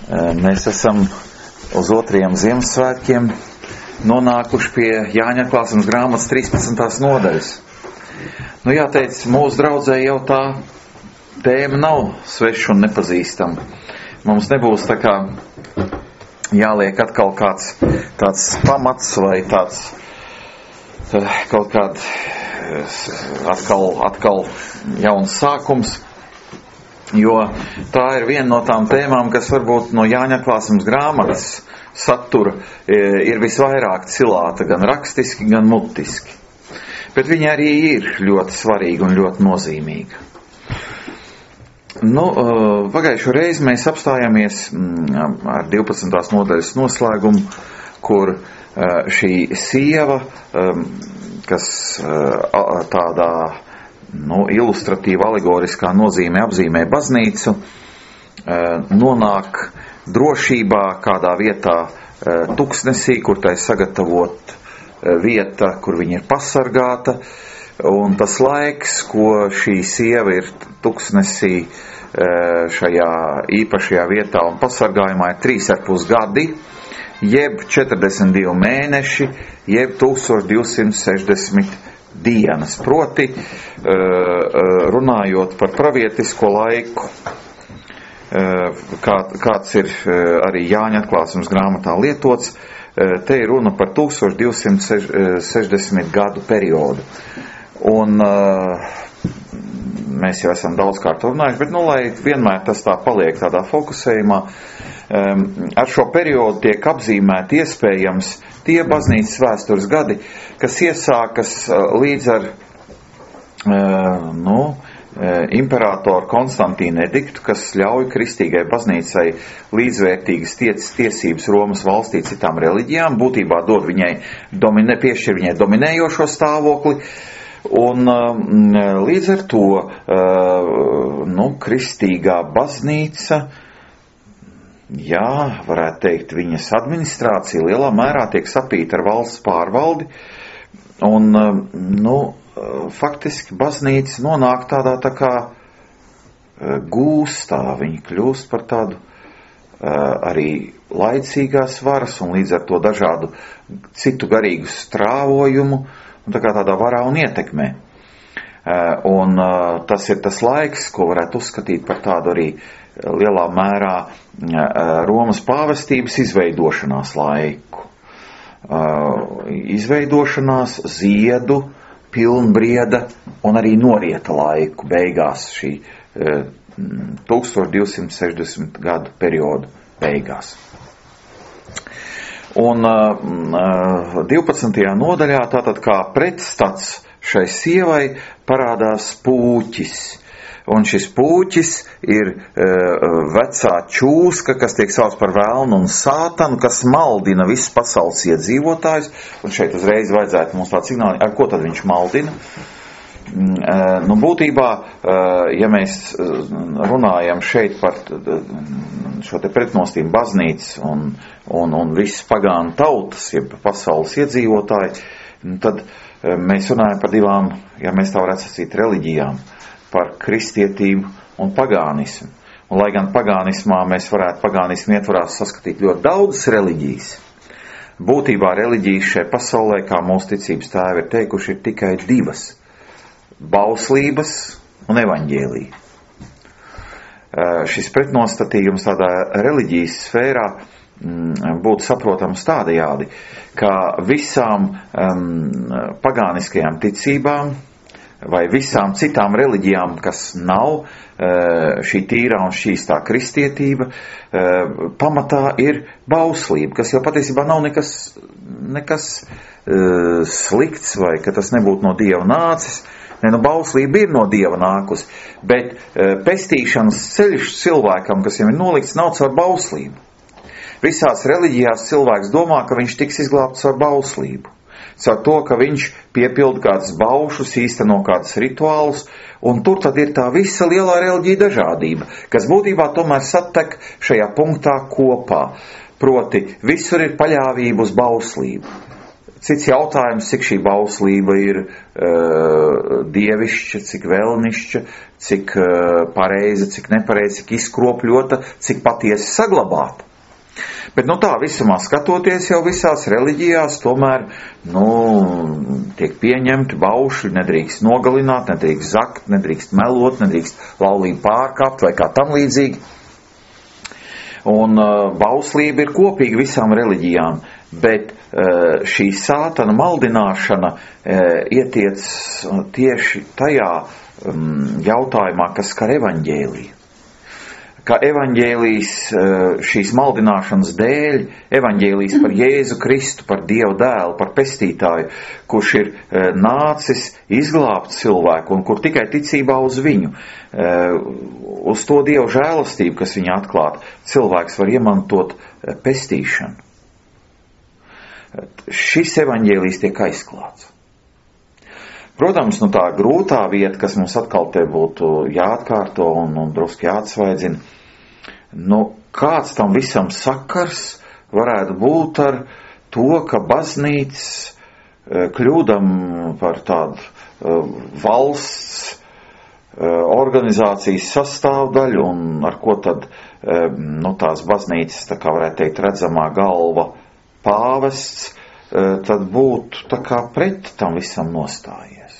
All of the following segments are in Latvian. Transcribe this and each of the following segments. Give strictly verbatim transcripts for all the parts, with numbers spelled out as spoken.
Mēs esam uz otriem Ziemassvētkiem nonākuši pie Jāņa atklāsmes grāmatas trīspadsmitās nodaļas. Nu, jāteic, mūsu draudzē jau tā tēma nav sveša un nepazīstama. Mums nebūs tā kā jāliek atkal kāds tāds pamats vai tāds kaut kāds atkal, atkal jauns sākums, jo tā ir viena no tām tēmām, kas varbūt no Jāņa atklāsmes grāmatas satura ir visvairāk cilāta gan rakstiski, gan mutiski. Bet viņa arī ir ļoti svarīga un ļoti nozīmīga. Nu, pagājušo reizi mēs apstājāmies ar divpadsmitās nodaļas noslēgumu, kur šī sieva, kas tādā nu, ilustratīva, alegoriskā nozīmē apzīmē baznīcu, nonāk drošībā kādā vietā tuksnesī, kur tai sagatavot vieta, kur viņa ir pasargāta, un tas laiks, ko šī sieva ir tuksnesī šajā īpašajā vietā un pasargājumā, ir trīs ar pus gadi, jeb četrdesmit divi mēneši, jeb tūkstoš divsimt sešdesmit dienas. Proti, runājot par pravietisko laiku, kā, kāds ir arī Jāņa atklāsmes grāmatā lietots, te ir runa par tūkstoš divsimt sešdesmit gadu periodu. Un mēs jau esam daudzkārt runājuši, bet nu, lai vienmēr tas tā paliek tādā fokusējumā, ar šo periodu tiek apzīmēti iespējams tie baznīcas vēstures gadi, kas iesākas līdz ar nu, imperatoru Konstantīnu ediktu, kas ļauj kristīgai baznīcai līdzvērtīgas ties, tiesības Romas valstī citām reliģijām, būtībā dod viņai, domine, piešķir viņai dominējošo stāvokli, un līdz ar to nu, kristīgā baznīca, jā, varētu teikt, viņas administrācija lielā mērā tiek sapīta ar valsts pārvaldi, un, nu, faktiski baznīca nonāk tādā tā kā gūstā, viņa kļūst par tādu arī laicīgās varas un līdz ar to dažādu citu garīgu strāvojumu, un tā kā tādā varā un ietekmē. Un tas ir tas laiks, ko varētu uzskatīt par tādu arī lielā mērā Romas pāvestības izveidošanās laiku. Izveidošanās, ziedu, pilnbrieda un arī norieta laiku beigās, šī tūkstoš divsimt sešdesmit gadu periodu beigās. Un divpadsmitajā nodaļā tātad kā pretstats šai sievai parādās pūķis. Un šis pūķis ir e, vecā čūska, kas tiek sauc par velnu un sātanu, kas maldina visu pasaules iedzīvotājus. Un šeit uzreiz vajadzētu mums tādu signālu, ar ko tad viņš maldina. E, nu, būtībā, e, ja mēs runājam šeit par šo te pretnostību baznīcas un, un, un visas pagānu tautas, jeb pasaules iedzīvotāji, tad e, mēs runājam par divām, ja mēs tā varētu sacīt, reliģijām. Par kristietību un pagānismu. Un, lai gan pagānismā mēs varētu pagānismu ietvarās saskatīt ļoti daudzas reliģijas, būtībā reliģijas šai pasaulē, kā mūsu ticības tēvi ir teikuši, ir tikai divas – bauslības un evaņģēlija. Šis pretnostatījums tādā reliģijas sfērā būtu saprotams tādajādi, ka visām um, pagāniskajām ticībām vai visām citām reliģijām, kas nav šī tīrā un šīs tā kristietība, pamatā ir bauslība, kas jau patiesībā nav nekas, nekas slikts vai ka tas nebūtu no Dieva nācis. Ne, nu, bauslība ir no Dieva nākusi, bet pestīšanas ceļš cilvēkam, kas jau ir nolikts, nav caur bauslību. Visās reliģijās cilvēks domā, ka viņš tiks izglābts caur bauslību. Caur to, ka viņš piepilda kādus baušus, īsteno kādus rituālus, un tur tad ir tā visa lielā reliģija dažādība, kas būtībā tomēr satek šajā punktā kopā. Proti, visur ir paļāvība uz bauslību. Cits jautājums, cik šī bauslība ir uh, dievišķa, cik vēlnišķa, cik uh, pareiza, cik nepareiza, cik izkropļota, cik patiesi saglabāta. Bet, nu tā, visumā skatoties jau visās reliģijās, tomēr, nu, tiek pieņemti baušļi, nedrīkst nogalināt, nedrīkst zakt, nedrīkst melot, nedrīkst laulību pārkāpt vai kā tam līdzīgi. Un uh, bauslība ir kopīga visām reliģijām, bet uh, šī sātana maldināšana uh, ietiec tieši tajā um, jautājumā, kas skar evaņģēliju. Ka evaņģēlijs šīs maldināšanas dēļ, evaņģēlijs par Jēzu Kristu, par Dieva dēlu, par pestītāju, kurš ir nācis izglābt cilvēku un kur tikai ticībā uz viņu, uz to Dieva žēlastību, kas viņa atklāta, cilvēks var iemantot pestīšanu. Šis evaņģēlijs tiek aizklāts. Protams, nu tā grūtā vieta, kas mums atkal te būtu jāatkārto un, un drusku jāatsvaidzina, nu, kāds tam visam sakars varētu būt ar to, ka baznīca kļūdam par tādu valsts organizācijas sastāvdaļu un ar ko tad, nu, tās baznīcas, tā kā varētu teikt, redzamā galva pāvests, tad būtu tā kā pret tam visam nostājies.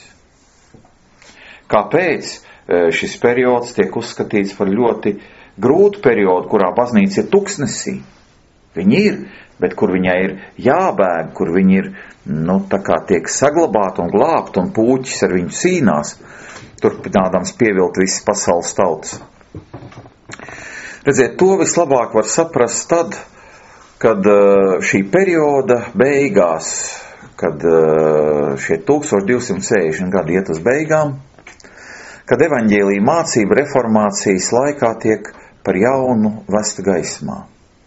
Kāpēc šis periods tiek uzskatīts par ļoti grūtu periodu, kurā baznīca ir tuksnesī? Viņa ir, bet kur viņai ir jābēg, kur viņa ir, nu, tā kā tiek saglabāta un glābta un pūķis ar viņu cīnās, turpinādams pievilt visas pasaules tautas. Redziet, to vislabāk var saprast tad, kad šī perioda beigās, kad šie tūkstoš divsimt sešdesmit gadi iet uz beigām, kad evaņģēlija mācība reformācijas laikā tiek par jaunu vesta gaismā.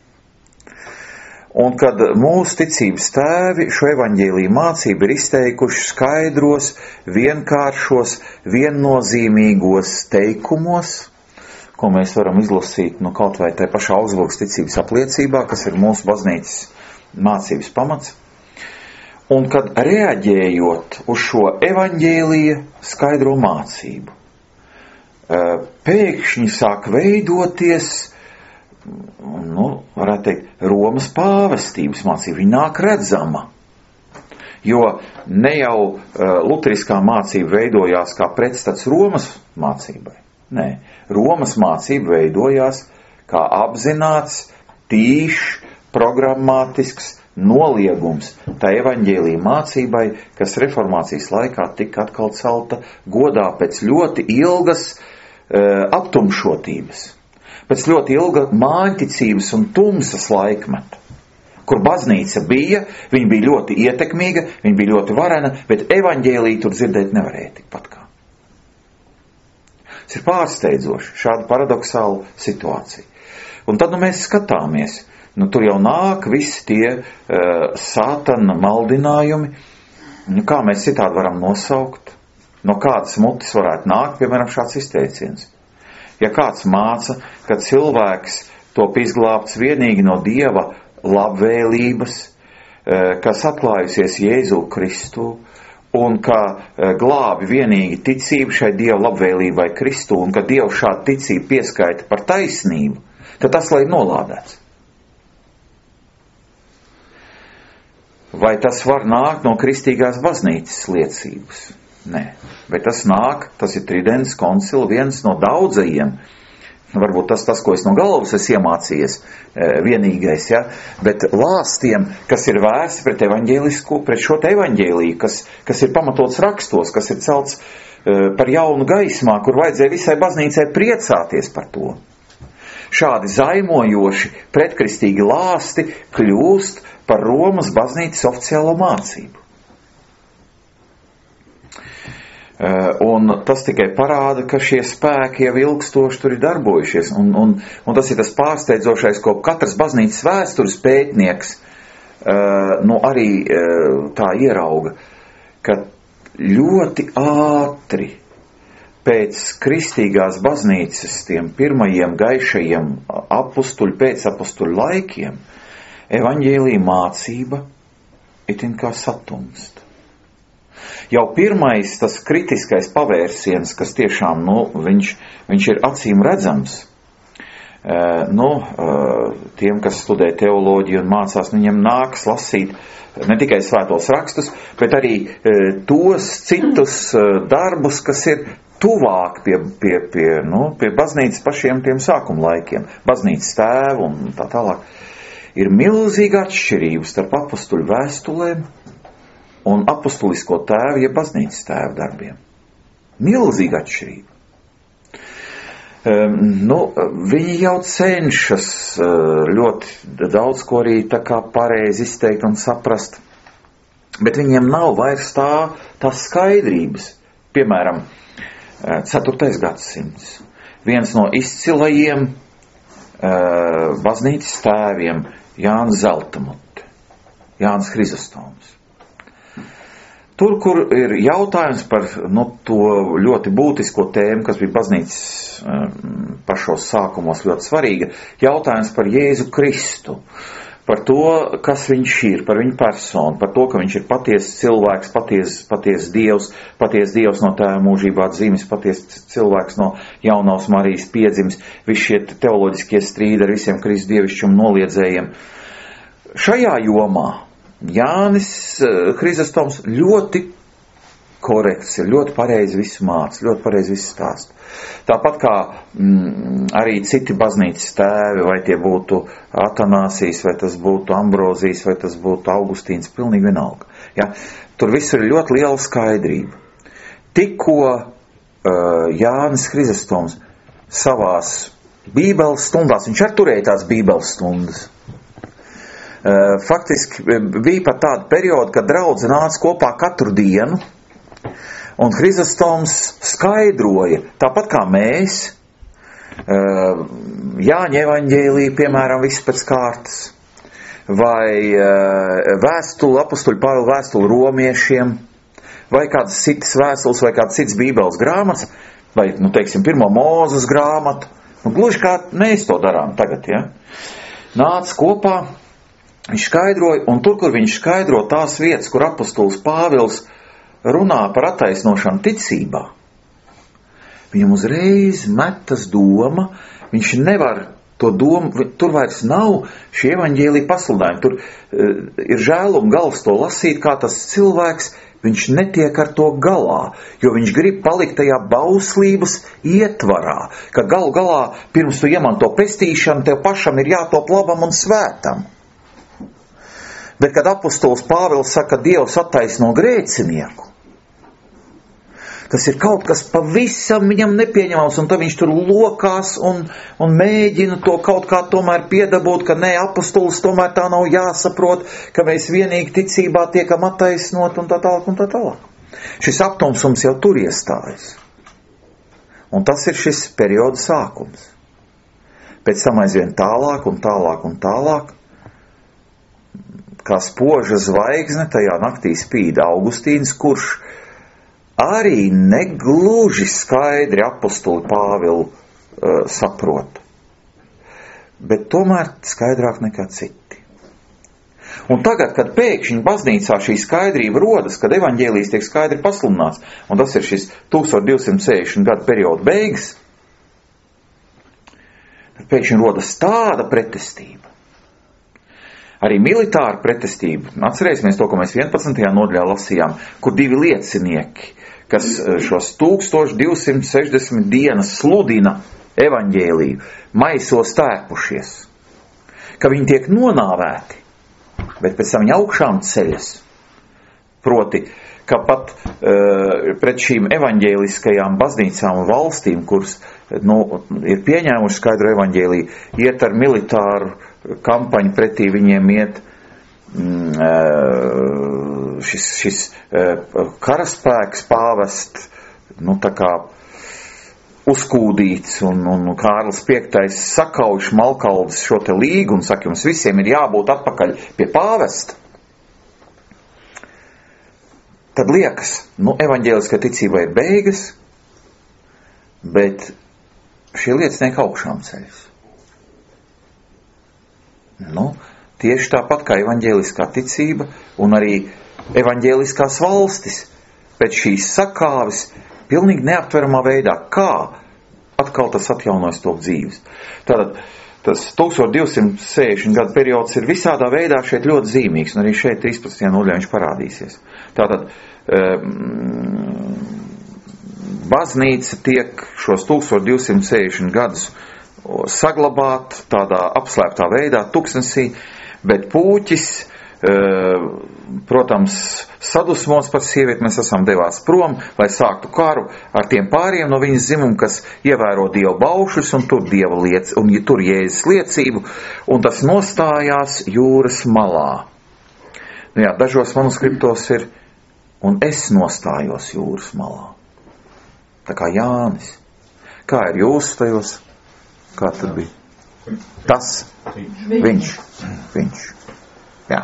Un kad mūsu ticības tēvi šo evaņģēlija mācību ir izteikuši skaidros, vienkāršos, viennozīmīgos teikumos, ko mēs varam izlasīt, nu, kaut vai tai pašā Augsburgas ticības apliecībā, kas ir mūsu baznīcas mācības pamats. Un kad reaģējot uz šo evaņģēlija skaidro mācību, pēkšņi sāk veidoties, nu, varētu teikt, Romas pāvestības mācība. Viņa nāk redzama. Jo ne jau luteriskā mācība veidojās kā pretstats Romas mācībai. Nē, Romas mācība veidojās kā apzināts, tīšs, programmatisks noliegums tā evaņģēlija mācībai, kas reformācijas laikā tika atkal celta godā pēc ļoti ilgas uh, aptumšotības, pēc ļoti ilga māņticības un tumsas laikmeta, kur baznīca bija, viņa bija ļoti ietekmīga, viņa bija ļoti varena, bet evaņģēliju tur dzirdēt nevarēja tikpat kā. Tas ir pārsteidzoši, šāda paradoxāla situācija. Un tad nu, mēs skatāmies, nu, tur jau nāk visi tie uh, sātana maldinājumi, nu, kā mēs citādi varam nosaukt, no kādas mutes varētu nākt, piemēram, šāds izteiciens. Ja kāds māca, ka cilvēks top izglābts vienīgi no Dieva labvēlības, uh, kas atklājusies Jēzu Kristu, un ka uh, glābi vienīgi ticību šai Dieva labvēlībai Kristu, un ka Dievs šādu ticību pieskaita par taisnību, tad tas lai nolādēts. Vai tas var nākt no kristīgās baznīcas liecības? Nē, bet tas nāk, tas ir Tridents koncila viens no daudzajiem, varbūt tas, tas ko es no galvas esmu iemācījies, vienīgais, ja, bet lāstiem, kas ir vērsti pret evaņģēlisko, pret šo te evaņģēliju, kas, kas ir pamatots rakstos, kas ir celts par jaunu gaismā, kur vajadzēja visai baznīcai priecāties par to. Šādi zaimojoši pretkristīgi lāsti kļūst par Romas baznīcas oficiālo mācību. Un tas tikai parāda, ka šie spēki jau ilgstoši tur ir darbojušies. Un, un, un tas ir tas pārsteidzošais, ko katrs baznīcas vēstures pētnieks nu, arī tā ierauga, ka ļoti ātri pēc kristīgās baznīcas tiem pirmajiem gaišajiem apustuļu, pēc apustuļu laikiem, evaņģēlija mācība itin kā satumst. Jau pirmais tas kritiskais pavērsiens, kas tiešām, nu, viņš, viņš ir acīm redzams, uh, nu, uh, tiem, kas studē teoloģiju un mācās, viņiem nāks lasīt ne tikai svētos rakstus, bet arī uh, tos citus uh, darbus, kas ir tuvāk pie, pie, pie, nu, pie baznīcas pašiem tiem sākuma laikiem, baznīcas tēvu un tā tālāk. Ir milzīga atšķirība starp apustuļu vēstulēm un apustulisko tēvu, ja baznīcas tēvu darbiem. Milzīga atšķirība. Um, nu, viņi jau cenšas uh, ļoti daudz ko arī tā kā pareizi izteikt un saprast, bet viņiem nav vairs tā, tās skaidrības. Piemēram, ceturtais gadsimts. Viens no izcilajiem uh, baznīcas tēviem, Jānis Zeltamute, Jānis Hrizostoms. Tur, kur ir jautājums par nu, to ļoti būtisko tēmu, kas bija baznīcas um, pašos sākumos ļoti svarīga, jautājums par Jēzu Kristu, par to, kas viņš ir, par viņu personu, par to, ka viņš ir patiesas cilvēks, patiesas paties dievs, patiesas dievs no tēva mūžībā dzimis, patiesas cilvēks no jaunās Marijas piedzimis, visi šie teoloģiskie strīdi ar visiem Kristus dievišķumu noliedzējiem. Šajā jomā Jānis Hrizostoms ļoti korekts, ir ļoti pareizi visu māca, ļoti pareizi visu stāst. Tāpat kā mm, arī citi baznīcas tēvi, vai tie būtu Atanāsijs, vai tas būtu Ambrozijs, vai tas būtu Augustīns, pilnīgi vienalga. Ja? Tur viss ir ļoti liela skaidrība. Tikko uh, Jānis Hrizostoms savās bībeles stundās, viņš arī turēja tās bībeles stundas. Uh, faktiski bija pat tāda perioda, kad draudze nāca kopā katru dienu, un Hrizostoms skaidroja, tāpat kā mēs, uh, Jāņa evaņģēlija, piemēram, viss pēc kārtas, vai uh, vēstuli, apustuļu Pāvila vēstuli romiešiem, vai kādas citas vēstules, vai kādas citas bībeles grāmatas, vai, nu, teiksim, pirmo Mūzes grāmatu, nu, gluži kā mēs to darām tagad, ja? Nāca kopā, viņš skaidroja, un tur, kur viņš skaidro tās vietas, kur apustulis Pāvils runā par attaisnošanu ticībā, viņam uzreiz metas doma, viņš nevar to domu, tur vairs nav šie evaņģēlija pasludinājumi, tur uh, ir žēluma gals to lasīt, kā tas cilvēks, viņš netiek ar to galā, jo viņš grib palikt tajā bauslības ietvarā, ka galu galā, pirms tu iemanto pestīšanu, tev pašam ir jātop labam un svētam. Bet, kad apustulis Pāvils saka, ka Dievs attaisno grēcinieku, tas ir kaut kas pavisam viņam nepieņemams, un tad viņš tur lokās un, un mēģina to kaut kā tomēr piedabūt, ka ne, apustulis tomēr tā nav jāsaprot, ka mēs vienīgi ticībā tiekam attaisnot un tā tālāk un tā tālāk. Šis aptumsums jau tur iestājas. Un tas ir šis perioda sākums. Pēc tam aizvien tālāk un tālāk un tālāk, kā spoža zvaigzne, tajā naktī spīd Augustīns, kurš arī negluži skaidri apostuli Pāvilu uh, saprot, bet tomēr skaidrāk nekā citi. Un tagad, kad pēkšņi baznīcā šī skaidrība rodas, kad evaņģēlijs tiek skaidri pasludināts, un tas ir šis tūkstoš divsimt sešdesmit gadu perioda beigas, tad pēkšņi rodas tāda pretestība. Arī militāra pretestība. Atcerēsimies to, ko mēs vienpadsmitajā nodaļā lasījām, kur divi liecinieki, kas šos tūkstoš divsimt sešdesmit dienas sludina evaņģēliju, maisos tērpušies, ka viņi tiek nonāvēti, bet pēc tam viņi augšām ceļas. Proti, ka pat uh, pret šīm evaņģēliskajām baznīcām un valstīm, kuras nu, ir pieņēmuši skaidru evaņģēliju, iet ar militāru kampaņu pretī viņiem iet mm, šis, šis karaspēks pāvest, nu tā kā uzkūdīts, un, un Kārlis piektais sakauš Malkaldes šo te līgu un saka, jums visiem ir jābūt atpakaļ pie pāvesta. Tad liekas, nu, evaņģēliskā ticība ir beigas, bet šie liecinieki augšām ceļas. Nu, tieši tāpat kā evaņģēliskā ticība un arī evaņģēliskās valstis pēc šīs sakāves pilnīgi neaptveramā veidā, kā atkal tas atjaunojas to dzīves. Tātad tas tūkstoš divsimt sešdesmit gadu periods ir visādā veidā šeit ļoti zīmīgs, un arī šeit trīspadsmitajā nodaļā viņš parādīsies. Tātad um, baznīca tiek šos tūkstoš divsimt sešdesmit gadus saglabāt tādā apslēptā veidā, tuksnesī, bet Pūķis, protams, sadusmos par sievieti, mēs esam devās prom, lai sāktu karu ar tiem pāriem no viņas dzimuma, kas ievēro Dieva baušus un tur Dieva liec, un tur Jēzus liecību, un tas nostājās jūras malā. Nu jā, dažos manuskriptos ir, un es nostājos jūras malā. Tā kā Jānis. Kā ir jūs tajos? Kā tad bija? Tas. Viņš. Viņš. Jā.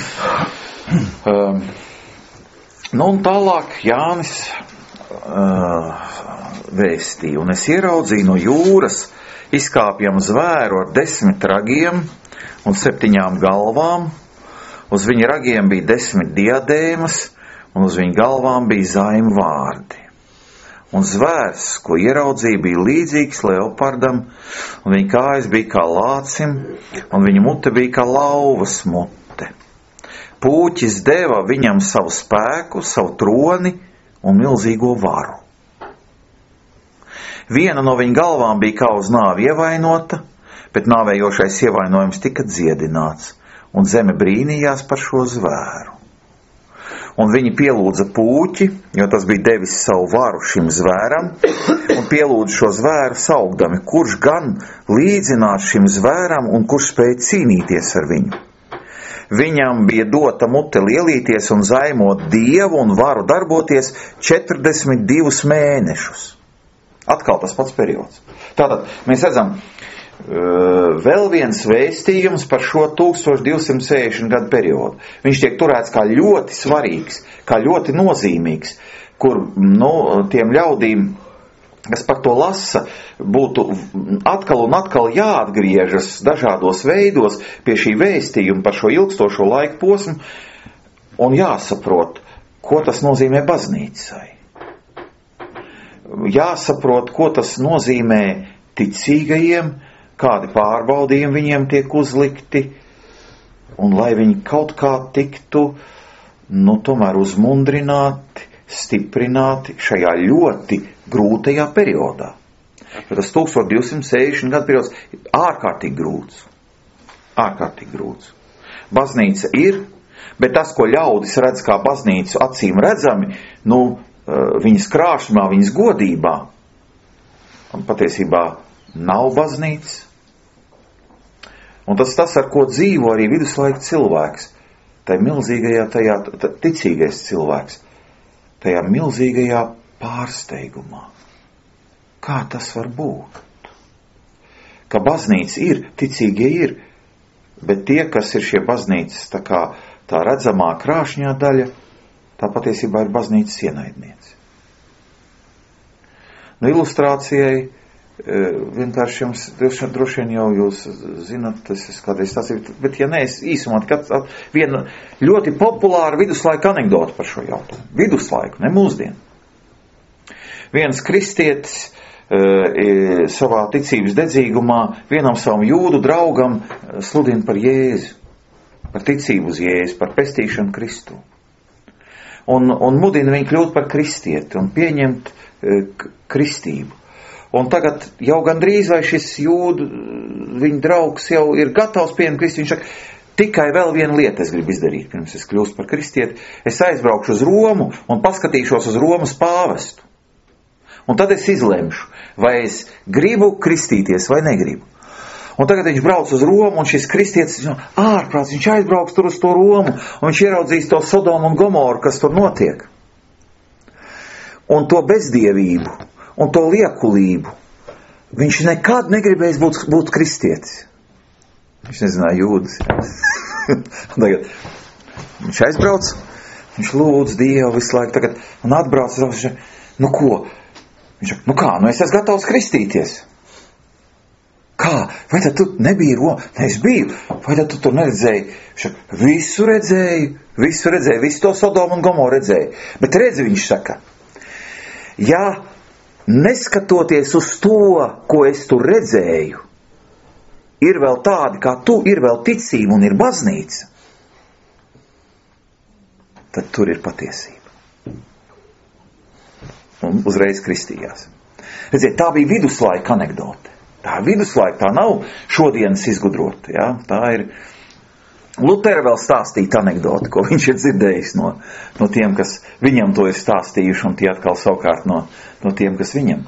Um, nu un tālāk Jānis uh, vēstīja, un es ieraudzīju no jūras izkāpjam zvēru ar desmit ragiem un septiņām galvām. Uz viņa ragiem bija desmit diadēmas, un uz viņa galvām bija zaimu vārdi. Un zvērs, ko ieraudzīja, bija līdzīgs leopardam, un viņa kājas bija kā lācim, un viņa mute bija kā lauvas mute. Pūķis deva viņam savu spēku, savu troni un milzīgo varu. Viena no viņa galvām bija kā uz nāvi ievainota, bet nāvējošais ievainojums tika dziedināts, un zeme brīnījās par šo zvēru. Un viņi pielūdza Pūķi, jo tas bija devis savu varu šim zvēram, un pielūdza šo zvēru saukdami, kurš gan līdzinās šim zvēram un kurš spēja cīnīties ar viņu. Viņam bija dota mute lielīties un zaimot Dievu un varu darboties četrdesmit divus mēnešus. Atkal tas pats periods. Tātad mēs redzam vēl viens vēstījums par šo tūkstoš divsimt sešdesmit gadu periodu. Viņš tiek turēts kā ļoti svarīgs, kā ļoti nozīmīgs, kur nu, tiem ļaudīm, kas par to lasa, būtu atkal un atkal jāatgriežas dažādos veidos pie šī vēstījuma par šo ilgstošo laiku posmu un jāsaprot, ko tas nozīmē baznīcai. Jāsaprot, ko tas nozīmē ticīgajiem, kādi pārbaudījumi viņiem tiek uzlikti, un lai viņi kaut kā tiktu, nu, tomēr uzmundrināti, stiprināti šajā ļoti grūtajā periodā. Jo tas tūkstoš divsimt sešdesmit gadu periods ir ārkārtīgi grūts. Ārkārtīgi grūts. Baznīca ir, bet tas, ko ļaudis redz kā baznīcu acīm redzami, nu, viņas krāšņumā, viņas godībā, un patiesībā nav baznīcas. Un tas tas, ar ko dzīvo arī viduslaika cilvēks, tajā milzīgajā, tajā ticīgais cilvēks, tajā milzīgajā pārsteigumā. Kā tas var būt? Ka baznīca ir, ticīgie ir, bet tie, kas ir šie baznīcas tā kā tā redzamā krāšņā daļa, tā patiesībā ir baznīcas ienaidniece. Nu, ilustrācijai vienkārši jums, droši vien jau jūs zinat, tas ir kādreiz tas ir, bet ja nē, es īsumā, kad viena ļoti populāra viduslaika anekdota par šo jautājumu. Viduslaiku, ne mūsdienu. Viens kristietis e, savā ticības dedzīgumā vienam savam jūdu draugam sludina par Jēzu, par ticību uz Jēzu, par pestīšanu Kristu. Un, un mudina viņu kļūt par kristieti un pieņemt e, kristību. Un tagad jau gandrīz vai šis jūdu, viņa draugs jau ir gatavs pieņemt Kristu. Viņš saka, tikai vēl vienu lietu es gribu izdarīt, pirms es kļūstu par kristieti. Es aizbraukšu uz Romu un paskatīšos uz Romas pāvestu. Un tad es izlemšu, vai es gribu kristīties vai negribu. Un tagad viņš brauc uz Romu, un šis kristietis, ārprāts, viņš aizbrauks tur uz to Romu, un viņš ieraudzīs to Sodomu un Gomoru, kas tur notiek. Un to bezdievību. Un to liekulību. Viņš nekad negribēs būt, būt kristietis. Viņš nezināja jūdas. Tagad viņš aizbrauc, viņš lūdz Dievu visu laiku, tagad, un atbrauc, un viņš, nu ko? Viņš saka, nu kā, nu es esmu gatavs kristīties. Kā kā, vai tad tu nebija Romā? Ne, es biju, vai tad tu tur neredzēji? Šaka, visu redzēju, visu redzēju, visu to Sodomu un Gomoru redzēju. Bet redzi, viņš saka, ja neskatoties uz to, ko es tur redzēju, ir vēl tādi kā tu, ir vēl ticība un ir baznīca, tad tur ir patiesība. Un uzreiz kristījās. Redziet, tā bija viduslaika anekdote. Tā ir viduslaika, tā nav šodienas izgudrota. Ja? Tā ir Lutera vēl stāstīta anekdote, ko viņš ir dzirdējis no, no tiem, kas viņam to ir stāstījuši, un tie atkal savukārt no, no tiem, kas viņam.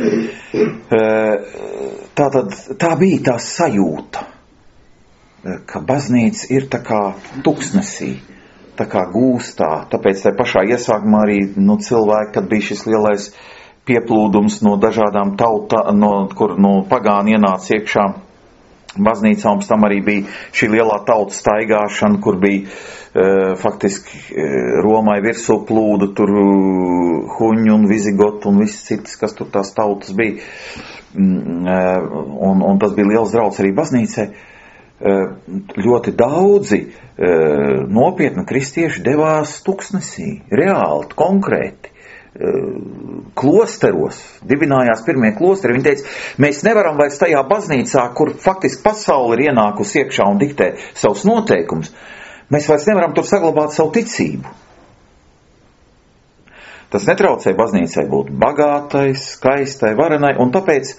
Tā, tad, tā bija tā sajūta, ka baznīca ir tā kā tuksnesī, tā kā gūstā. Tāpēc tā pašā iesākumā arī nu, cilvēki, kad bija šis lielais pieplūdums no dažādām tautām, no, kur no pagāni ienāca iekšā baznīcā, un pēc tam arī bija šī lielā tautas staigāšana, kur bija e, faktiski e, Romai virsū plūdu, tur huņu un vizigotu un viss citas, kas tur tās tautas bija. E, un, un tas bija liels drauds arī baznīcai. E, ļoti daudzi e, nopietni kristieši devās tuksnesī, reāli, konkrēti. Klosteros, dibinājās pirmie klosteri. Viņi teica, mēs nevaram vairs tajā baznīcā, kur faktiski pasauli ir ienākusi iekšā un diktē savus noteikumus, mēs vairs nevaram tur saglabāt savu ticību. Tas netraucē baznīcai būt bagātai, skaistai, varenai, un tāpēc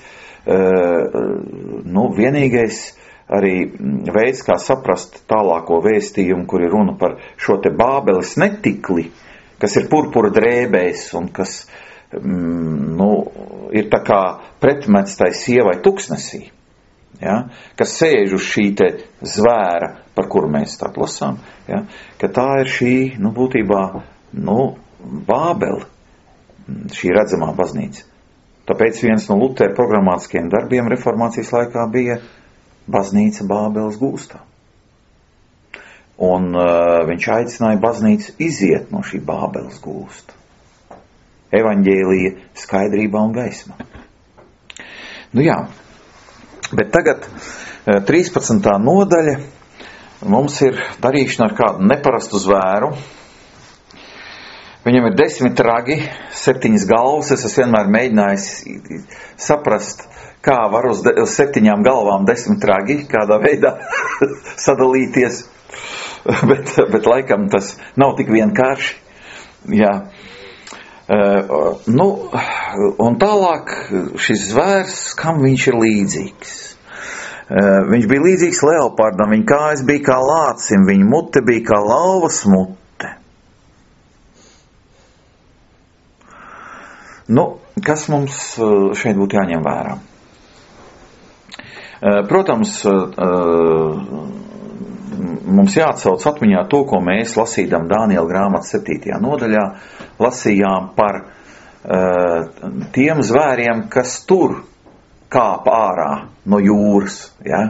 nu, vienīgais arī veids, kā saprast tālāko vēstījumu, kur ir runa par šo te Bābeles netikli, kas ir purpura drēbēs un kas mm, nu, ir tā kā pretmets tai sievai tuksnesī, ja, kas sēž uz šī te zvēra, par kuru mēs tā lasām, ja, ka tā ir šī, nu, būtībā, nu, Bābele, šī redzamā baznīca. Tāpēc viens no Lutera programmātiskiem darbiem reformācijas laikā bija baznīca Bābeles gūstā. Un uh, viņš aicināja baznīcu iziet no šī Bābeles gūsta. Evaņģēlija skaidrībā un gaismā. Nu jā, bet tagad uh, trīspadsmitā nodaļa mums ir darīšana ar kādu neparastu zvēru. Viņam ir desmit ragi, septiņas galvas. Es esmu vienmēr mēģinājis saprast, kā var uz, de, uz septiņām galvām desmit ragi, kādā veidā sadalīties. Bet, bet laikam tas nav tik vienkārši. Jā. Uh, nu, un tālāk šis zvērs, kam viņš ir līdzīgs? Uh, viņš bija līdzīgs leopardam, viņa kājas bija kā lācim, viņa mute bija kā lauvas mute. Nu, kas mums šeit būtu jāņem vērā? Uh, protams, uh, mums jāatsauc atmiņā to, ko mēs lasīdam Dāniela grāmatas septītajā nodaļā, lasījām par uh, tiem zvēriem, kas tur kāpa ārā no jūras. Ja?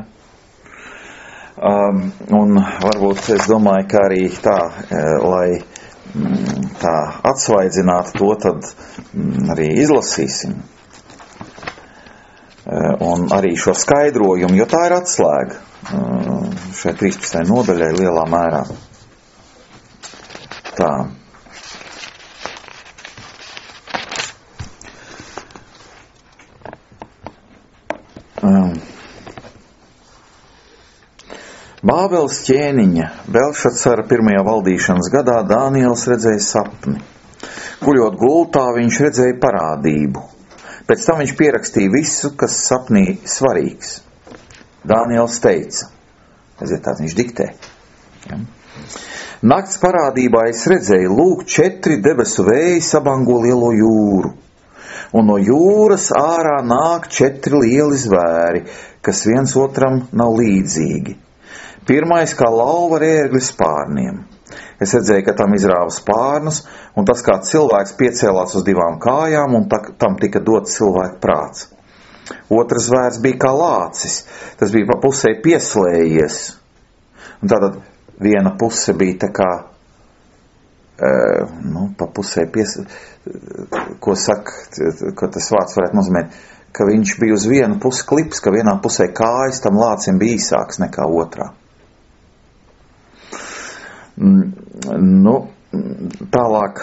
Um, un varbūt es domāju, ka arī tā, uh, lai mm, tā atsvaidzinātu to, tad mm, arī izlasīsim. Uh, un arī šo skaidrojumu, jo tā ir atslēga. Uh, šai trīspadsmitajai nodaļai lielā mērā. Tā. Um. Bābeles ķēniņa Belšacara pirmajā valdīšanas gadā Dāniels redzēja sapni. Guļot gultā, viņš redzēja parādību. Pēc tam viņš pierakstīja visu, kas sapnī svarīgs. Dāniels teica, redziet, tāds viņš diktē. Ja? Nakts parādībā es redzēju, lūk, četri debesu vēji sabango lielo jūru, un no jūras ārā nāk četri lieli zvēri, kas viens otram nav līdzīgi. Pirmais kā lauva ar ērgļu spārniem. Es redzēju, ka tam izrāva spārnus, un tas kā cilvēks piecēlās uz divām kājām, un ta, tam tika dots cilvēka prāts. Otrs zvērs bija kā lācis, tas bija pa pusē pieslējies. Un tātad viena puse bija tā kā, e, nu, pa pusē pies, ko saka, ko tas vārds varētu nozīmēt, ka viņš bija uz vienu pusi klips, ka vienā pusē kājas tam lācim bija īsāks nekā otrā. Nu, tālāk.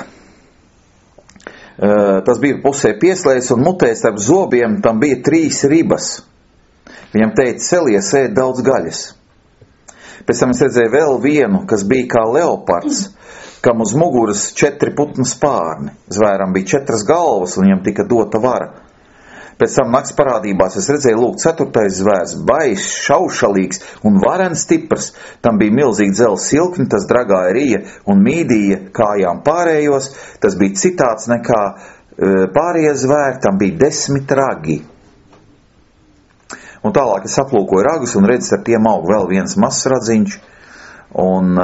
Tas bija pusē pieslēdz un mutē starp zobiem tam bija trīs ribas. Viņam teica, celies, ēd daudz gaļas. Pēc tam es redzēju vēl vienu, kas bija kā leopards, kam uz muguras četri putnu spārni. Zvēram bija četras galvas un viņam tika dota vara. Pēc tam nakts parādībās es redzēju, lūk, ceturtais zvērs, baiss, šaušalīgs un varens stiprs. Tam bija milzīgi dzelzs silkni, tas dragāja rija un mīdīja kājām pārējos. Tas bija citāds nekā pārējie zvēri, tam bija desmit ragi. Un tālāk es aplūkoju ragus un redzu, ar tiem aug vēl viens mazs radziņš. Un,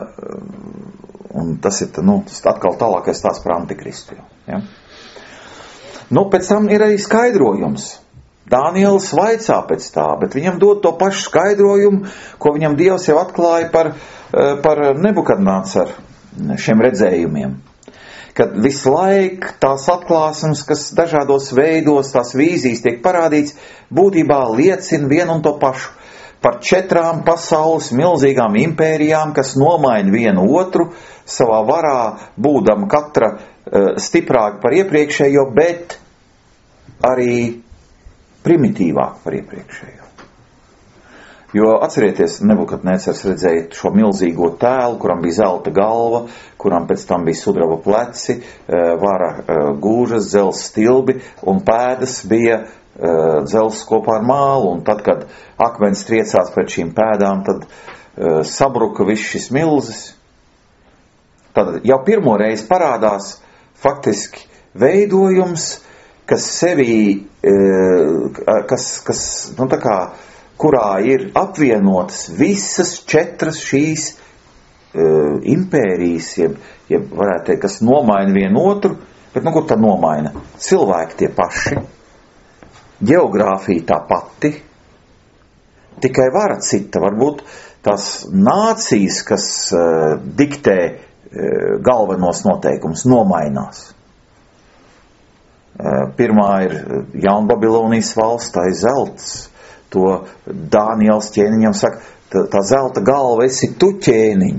un tas ir, nu, atkal tālākais tās par Antikristu. Ja? Nu, pēc tam ir arī skaidrojums. Dāniels vaicā pēc tā, bet viņam dod to pašu skaidrojumu, ko viņam Dievs jau atklāja par, par Nebukadnācaru šiem redzējumiem. Kad visu laiku tās atklāsmes, kas dažādos veidos, tās vīzijas tiek parādīts, būtībā liecina vienu un to pašu. Par četrām pasaules milzīgām impērijām, kas nomaina vienu otru, savā varā būdam katra uh, stiprāka par iepriekšējo, bet arī primitīvāk par iepriekšējo. Jo atcerieties, Nebukadnēcars redzēja šo milzīgo tēlu, kuram bija zelta galva, kuram pēc tam bija sudraba pleci, vara gūžas, dzelzs stilbi un pēdas bija dzelzs kopā ar mālu. Un tad, kad akmens triecās pret šīm pēdām, tad sabruka viss šis milzis. Tad jau pirmo reizi parādās faktiski veidojums, kas sevī, kas, kas, nu tā kā, kurā ir apvienotas visas četras šīs uh, impērijas, jeb, jeb varētu teikt, kas nomaina vienu otru, bet nu kur tā nomaina? Cilvēki tie paši, ģeogrāfija tā pati, tikai vara cita, varbūt tās nācijas, kas uh, diktē uh, galvenos noteikumus, nomainās. Uh, pirmā ir Jaunbabilonijas valsts, tā ir zelts. To Dāniels ķēniņam saka, tā, tā zelta galva esi tu ķēniņ.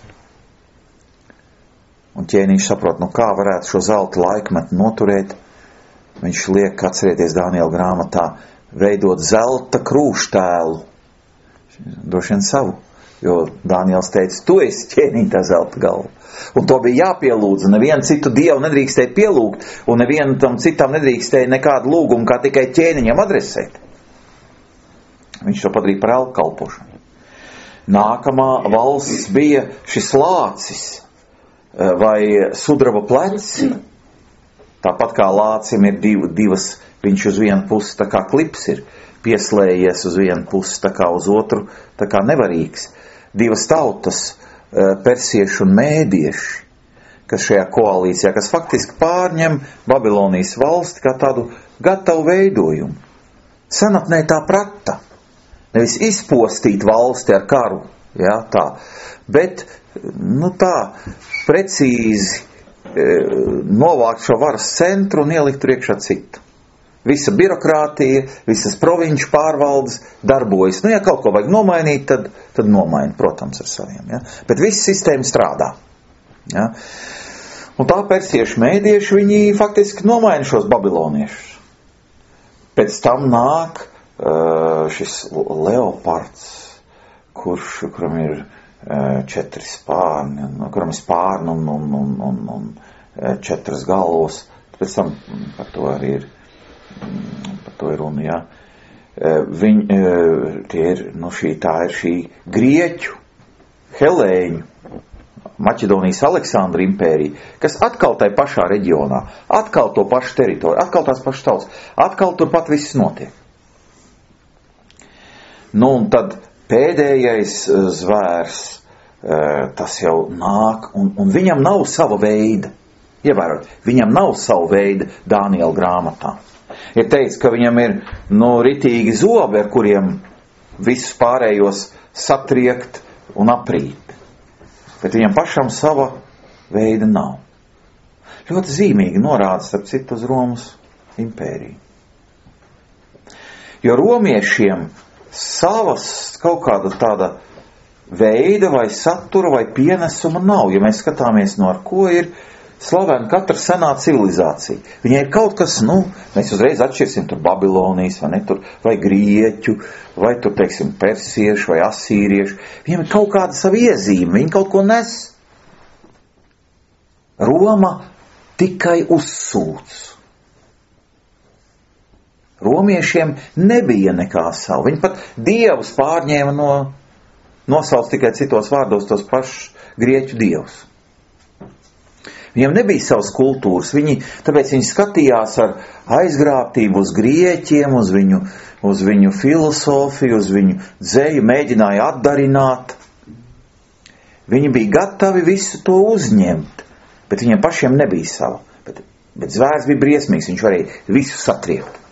Un ķēniņš saprot, nu kā varētu šo zelta laikmetu noturēt. Viņš liek, atcerieties Dāniela grāmatā, veidot zelta krūštēlu. Droši vien savu, jo Dāniels teica, tu esi ķēniņ tā zelta galva. Un to bija jāpielūdz, un nevienu citu dievu nedrīkstēja pielūgt, un nevienu tam citam nedrīkstēja nekādu lūgumu, kā tikai ķēniņam adresēt. Viņš to padarīja par elkalpošanu. Nākamā valsts bija šis lācis vai sudraba pleci. Tāpat kā lācim ir div, divas, viņš uz vienu pusi tā kā klips ir pieslējies uz vienu pusi, tā kā uz otru, tā kā nevarīgs. Divas tautas, persieši un mēdieši, kas šajā koalīcijā, kas faktiski pārņem Babilonijas valsti kā tādu gatavu veidojumu. Senatnē tā prata. Nevis izpostīt valsti ar karu, jā, tā, bet, nu tā, precīzi e, novākt šo varas centru un ielikt tur iekšā citu. Visa birokrātija, visas provinču pārvaldes darbojas. Nu, ja kaut ko vajag nomainīt, tad, tad nomaina, protams, ar saviem, jā. Bet visa sistēma strādā, jā. Un tā persieši mēdieši, viņi faktiski nomaina šos babiloniešus. Pēc tam nāk Uh, šis leopards, kurš, kuram ir uh, četri spārni, kuram ir spārni un, un, un, un, un uh, četras galvas. Pēc tam par to arī ir, par to ir runa, jā. Uh, viņi, uh, tie ir, nu šī, tā ir šī grieķu, helēņu, Maķedonijas Aleksandra impērija, kas atkal tai pašā reģionā, atkal to pašu teritoriju, atkal tās pašas tautas, atkal turpat viss notiek. Nu, un tad pēdējais zvērs, tas jau nāk, un, un viņam nav sava veida. Ievērot, viņam nav sava veida Dāniela grāmatā. Ir teikts, ka viņam ir, nu, ritīgi zobi, ar kuriem visus pārējos satriekt un aprīt. Bet viņam pašam sava veida nav. Ļoti zīmīgi norāda, starp citu, uz Romas impēriju. Jo romiešiem savas kaut kāda tāda veida vai satura vai pienesuma nav, ja mēs skatāmies no ar ko ir slavena katra senā civilizācija. Viņai ir kaut kas, nu, mēs uzreiz atšķirsim tur Babilonijas, vai ne, tur, vai grieķu, vai tur, teiksim, persiešu, vai asīriešu. Viņiem ir kaut kāda sava iezīme, viņi kaut ko nes. Roma tikai uzsūc. Romiešiem nebija nekā savu. Viņi pat dievus pārņēma no, nosauc tikai citos vārdos tos pašus grieķu dievus. Viņiem nebija savas kultūras, viņi, tāpēc viņi skatījās ar aizgrābtību uz grieķiem, uz viņu, uz viņu filosofiju, uz viņu dzeju, mēģināja atdarināt. Viņi bija gatavi visu to uzņemt, bet viņiem pašiem nebija sava. Bet, bet zvērs bija briesmīgs, viņš varēja visu satriept.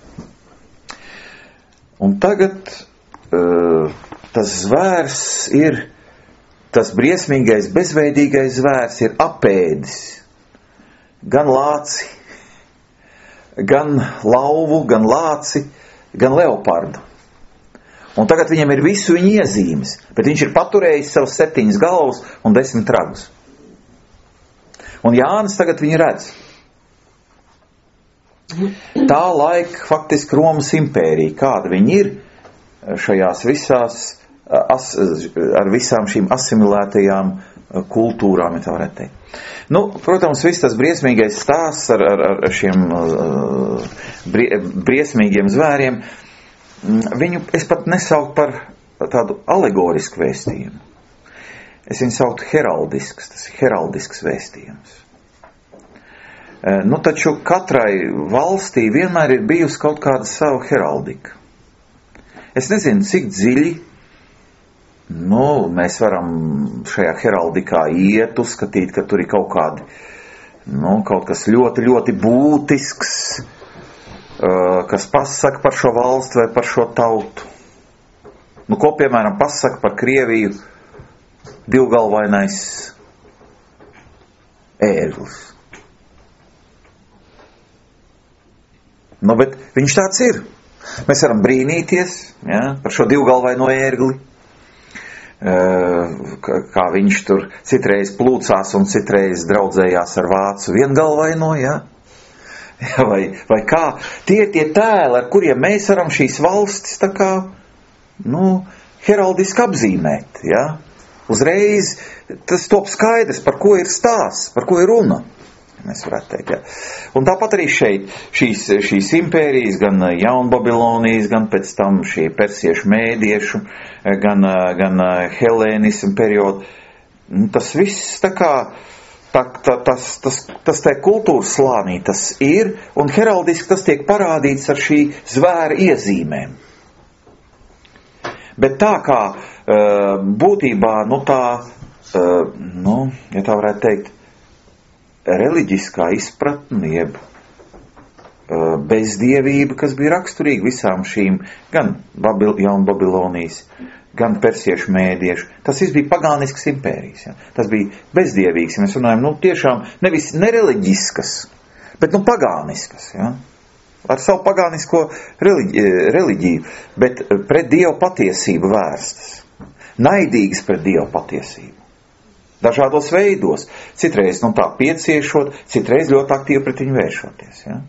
Un tagad uh, tas zvērs ir, tas briesmīgais, bezveidīgais zvērs ir apēdis gan lāci, gan lauvu, gan lāci, gan leopardu. Un tagad viņam ir visu viņa iezīmes, bet viņš ir paturējis savus septiņas galvas un desmit ragus. Un Jānis tagad viņu redz. Tā laika faktiski Romas impērija, kāda viņi ir šajās visās, as, ar visām šīm asimilētajām kultūrām, ja tā varētu teikt. Nu, protams, viss tas briesmīgais stāsts ar, ar, ar šiem uh, brie, briesmīgiem zvēriem, viņu es pat nesauktu par tādu alegorisku vēstījumu. Es viņu sauktu heraldisks, tas ir heraldisks vēstījums. Uh, nu, taču katrai valstī vienmēr ir bijusi kaut kāda sava heraldika. Es nezinu, cik dziļi Nu, mēs varam šajā heraldikā iet, uzskatīt, ka tur ir kaut kādi, nu, kaut kas ļoti, ļoti būtisks, uh, kas pasaka par šo valstu vai par šo tautu. Nu, ko, piemēram, pasaka par Krieviju divgalvainais ērglis. Nu, bet viņš tāds ir. Mēs varam brīnīties, ja, par šo divgalvaino ērgli. Kā viņš tur citreiz plūcās un citreiz draudzējās ar vācu viengalvaino, ja? Ja, vai, vai kā. Tie tie tēli, ar kuriem mēs varam šīs valstis tā kā, nu, heraldiski apzīmēt, ja? Uzreiz tas top skaidrs, par ko ir stāsts, par ko ir runa. Mēs varētu teikt, ja. Un tāpat arī šeit šīs, šīs impērijas, gan Jaunbabilonijas, gan pēc tam šie persiešu mēdiešu, gan, gan helēnismu periodu, tas viss tā kā, tā, tā, tas, tas, tas tā kultūras slānī tas ir, un heraldiski tas tiek parādīts ar šī zvēra iezīmēm. Bet tā kā būtībā, nu tā, nu, ja tā varētu teikt, reliģiskā izpratne, jeb uh, bezdievība, kas bija raksturīga visām šīm, gan Babil, Jaunbabilonijas, gan persiešu mēdiešu. Tas viss bija pagānisks impērijas. Ja? Tas bija bezdievīgs, ja mēs runājam, nu tiešām nevis nereliģiskas, bet nu pagāniskas. Ja? Ar savu pagānisko reliģi, reliģiju, bet pret Dievu patiesību vērstas. Naidīgas pret Dievu patiesību. Dažādos veidos. Citreiz, nu tā pieciešot, citreiz ļoti aktīvi pret viņu vēršoties. Ja?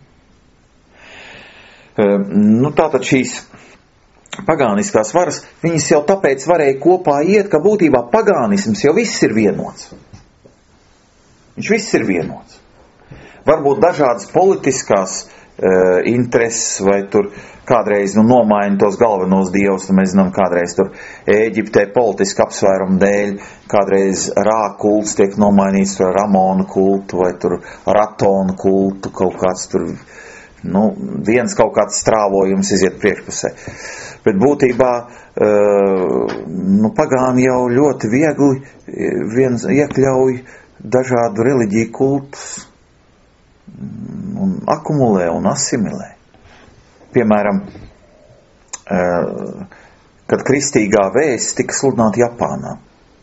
E, nu tātad šīs pagāniskās varas, viņas jau tāpēc varēja kopā iet, ka būtībā pagānisms jau viss ir vienots. Viņš viss ir vienots. Varbūt dažādas politiskās uh, intereses vai tur kādreiz nu, nomaina tos galvenos dievus, nu, mēs zinām, kādreiz tur Ēģiptē politiska apsvērumu dēļ, kādreiz Rā kults tiek nomainīts tur ar Amonu kultu vai tur ar Atonu kultu, kaut kāds tur, nu, viens kaut kāds strāvojums iziet priekšpusē. Bet būtībā, uh, nu, pagāni jau ļoti viegli viens iekļauj dažādu reliģiju kultus un akumulē un asimilē. Piemēram, kad kristīgā vēsts tika sludināta Japānā,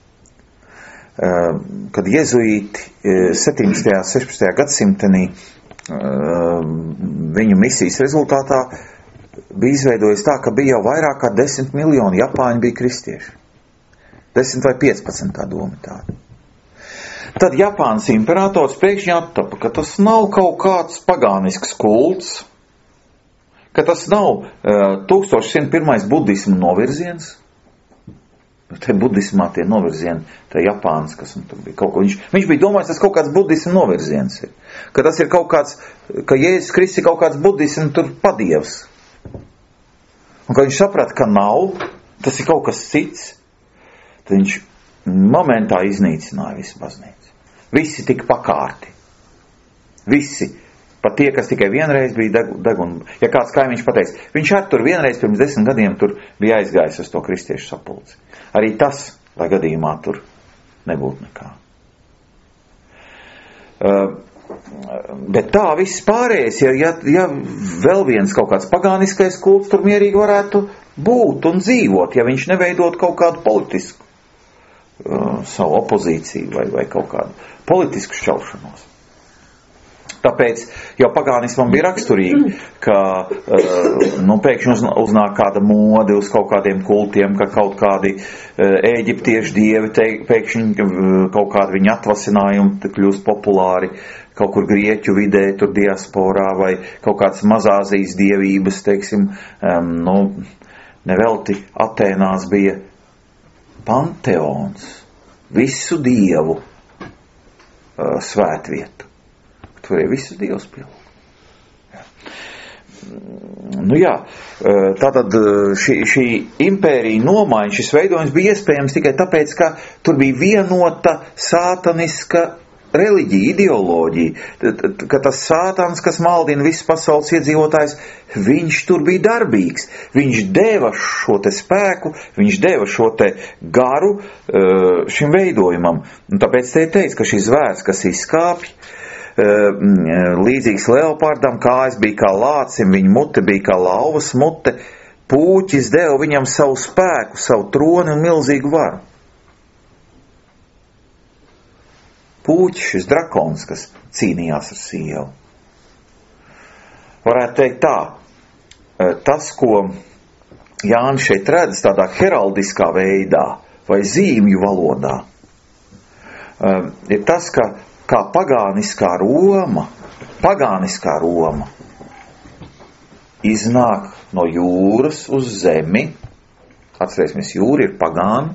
kad jezuīti septiņpadsmitajā sešpadsmitajā gadsimtenī viņu misijas rezultātā bija izveidojis tā, ka bija jau vairāk kā desmit miljoni Japāņu bija kristieši. Desmit vai piecpadsmit tā doma tāda. Tad Japānas imperators pēkšņi attapa, ka tas nav kaut kāds pagānisks kults, ka tas nav uh, tūkstoš simt pirmais budismu novirziens. Te budismā tie novirzieni, te Japānas, kas un tur bija kaut ko. Viņš, viņš bija domājis, tas kaut kāds budismu novirziens ir. Ka tas ir kaut kāds, ka Jēzus Kristus ir kaut kāds budismu tur padievs. Un kad viņš saprata, ka nav, tas ir kaut kas cits, tad viņš momentā iznīcināja visu baznīcu. Visi tika pakārti. Visi. Pat tie, kas tikai vienreiz bija deguni. Ja kāds kaimiņš pateica, viņš ar tur vienreiz pirms desmit gadiem tur bija aizgājis uz to kristiešu sapulci. Arī tas, lai gadījumā tur nebūtu nekā. Uh, bet tā viss pārējais, ja, ja, ja vēl viens kaut kāds pagāniskais kults tur mierīgi varētu būt un dzīvot, ja viņš neveidot kaut kādu politisku uh, savu opozīciju vai, vai kaut kādu politisku šķelšanos. Tāpēc jau pagānismam bija raksturīgi, ka uh, nu, pēkšņi uz, uznāk kāda mode uz kaut kādiem kultiem, ka kaut kādi uh, ēģiptiešu dievi te, pēkšņi uh, kaut kādi viņa atvasinājumi kļūst populāri kaut kur Grieķu vidē, tur diasporā vai kaut kāds mazāzijas dievības, teiksim, um, nu, nevelti Atēnās bija panteons, visu dievu uh, svētvietu. Tur ir visus dievs pielūgt. Jā. Nu jā, tātad šī, šī impērija nomaiņa, šis veidojums bija iespējams tikai tāpēc, ka tur bija vienota sātaniska reliģija, ideoloģija, ka tas sātans, kas maldina visu pasaules iedzīvotājs, viņš tur bija darbīgs. Viņš deva šo te spēku, viņš deva šo te garu šim veidojumam. Un tāpēc te teica, ka šis zvērs, kas izskāpj, līdzīgs leopardam, kājas bija kā lācim, viņa mute bija kā lauvas mute, pūķis deva viņam savu spēku, savu troni un milzīgu varu. Pūķis, šis drakons, kas cīnījās ar sievu. Varētu teikt tā, tas, ko Jānis šeit redz tādā heraldiskā veidā vai zīmju valodā, ir tas, ka kā pagāniskā Roma, pagāniskā Roma iznāk no jūras uz zemi. Atcerēsimies, jūra ir pagāna,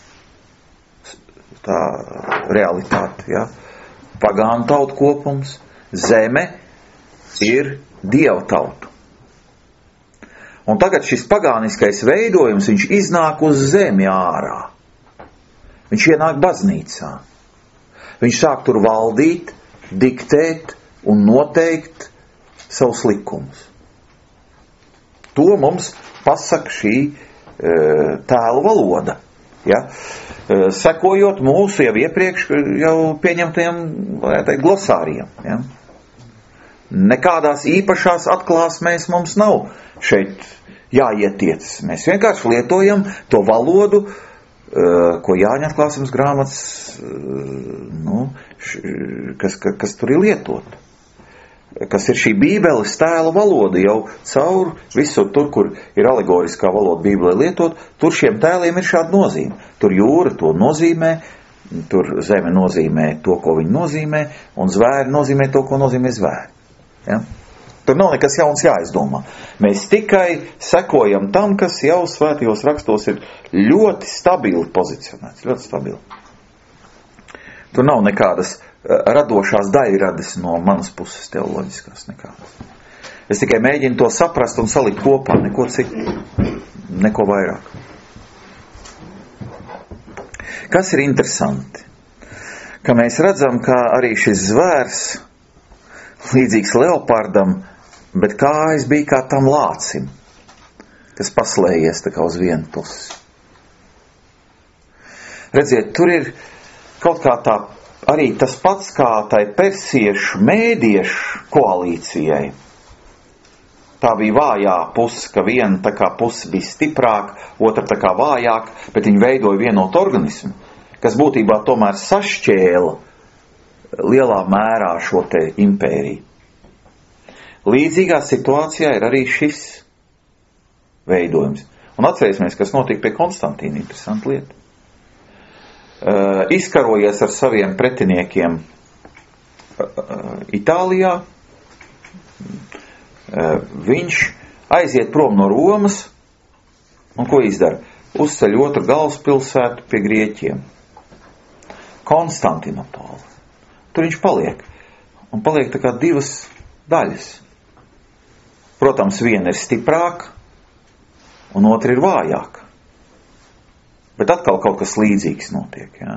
tā realitāte, ja? Pagāna tautu kopums, zeme ir dievu tautu. Un tagad šis pagāniskais veidojums, viņš iznāk uz zemi ārā. Viņš ienāk baznīcā. Viņš sāk tur valdīt, diktēt un noteikt savus likumus. To mums pasaka šī e, tēlu valoda. Ja? E, sekojot mūsu jau iepriekš jau pieņemtajiem teikt, glosāriem. Ja? Nekādās īpašās atklāsmēs mums nav šeit jāietiecas. Mēs vienkārši lietojam to valodu, ko Jāņa atklāsmes grāmatas, nu, š, kas, kas tur ir lietot. Kas ir šī bībeles tēla valoda, jau caur visur tur, kur ir alegoriskā valoda bībelē lietot, tur šiem tēliem ir šāda nozīme. Tur jūra to nozīmē, tur zeme nozīmē to, ko viņi nozīmē, un zvēri nozīmē to, ko nozīmē zvēri. Ja? Tur nav nekas jauns jāizdomā. Mēs tikai sekojam tam, kas jau svētajos rakstos ir ļoti stabili pozicionēts. Ļoti stabili. Tur nav nekādas radošās daļradas no manas puses teoloģiskās nekādas. Es tikai mēģinu to saprast un salikt kopā, neko citu, neko vairāk. Kas ir interesanti? Ka mēs redzam, ka arī šis zvērs, līdzīgs leopardam, bet kājas bija kā tam lācim, kas paslējies tā kā uz vienu pusi. Redziet, tur ir kaut kā tā arī tas pats kā tai persiešu mēdiešu koalīcijai. Tā bija vājā puse, ka viena tā kā puse bija stiprāka, otra tā kā vājāka, bet viņi veidoja vienotu organismu, kas būtībā tomēr sašķēla lielā mērā šo te impēriju. Līdzīgā situācijā ir arī šis veidojums. Un atcerēsimies, kas notika pie Konstantīna, interesanta lieta. Uh, izkarojies ar saviem pretiniekiem uh, Itālijā, uh, viņš aiziet prom no Romas, un ko izdara? Uzceļ otru galvaspilsētu pie Grieķiem. Konstantinopoli. Tur viņš paliek. Un paliek tā kā divas daļas. Protams, viena ir stiprāka, un otra ir vājāka. Bet atkal kaut kas līdzīgs notiek. Ja?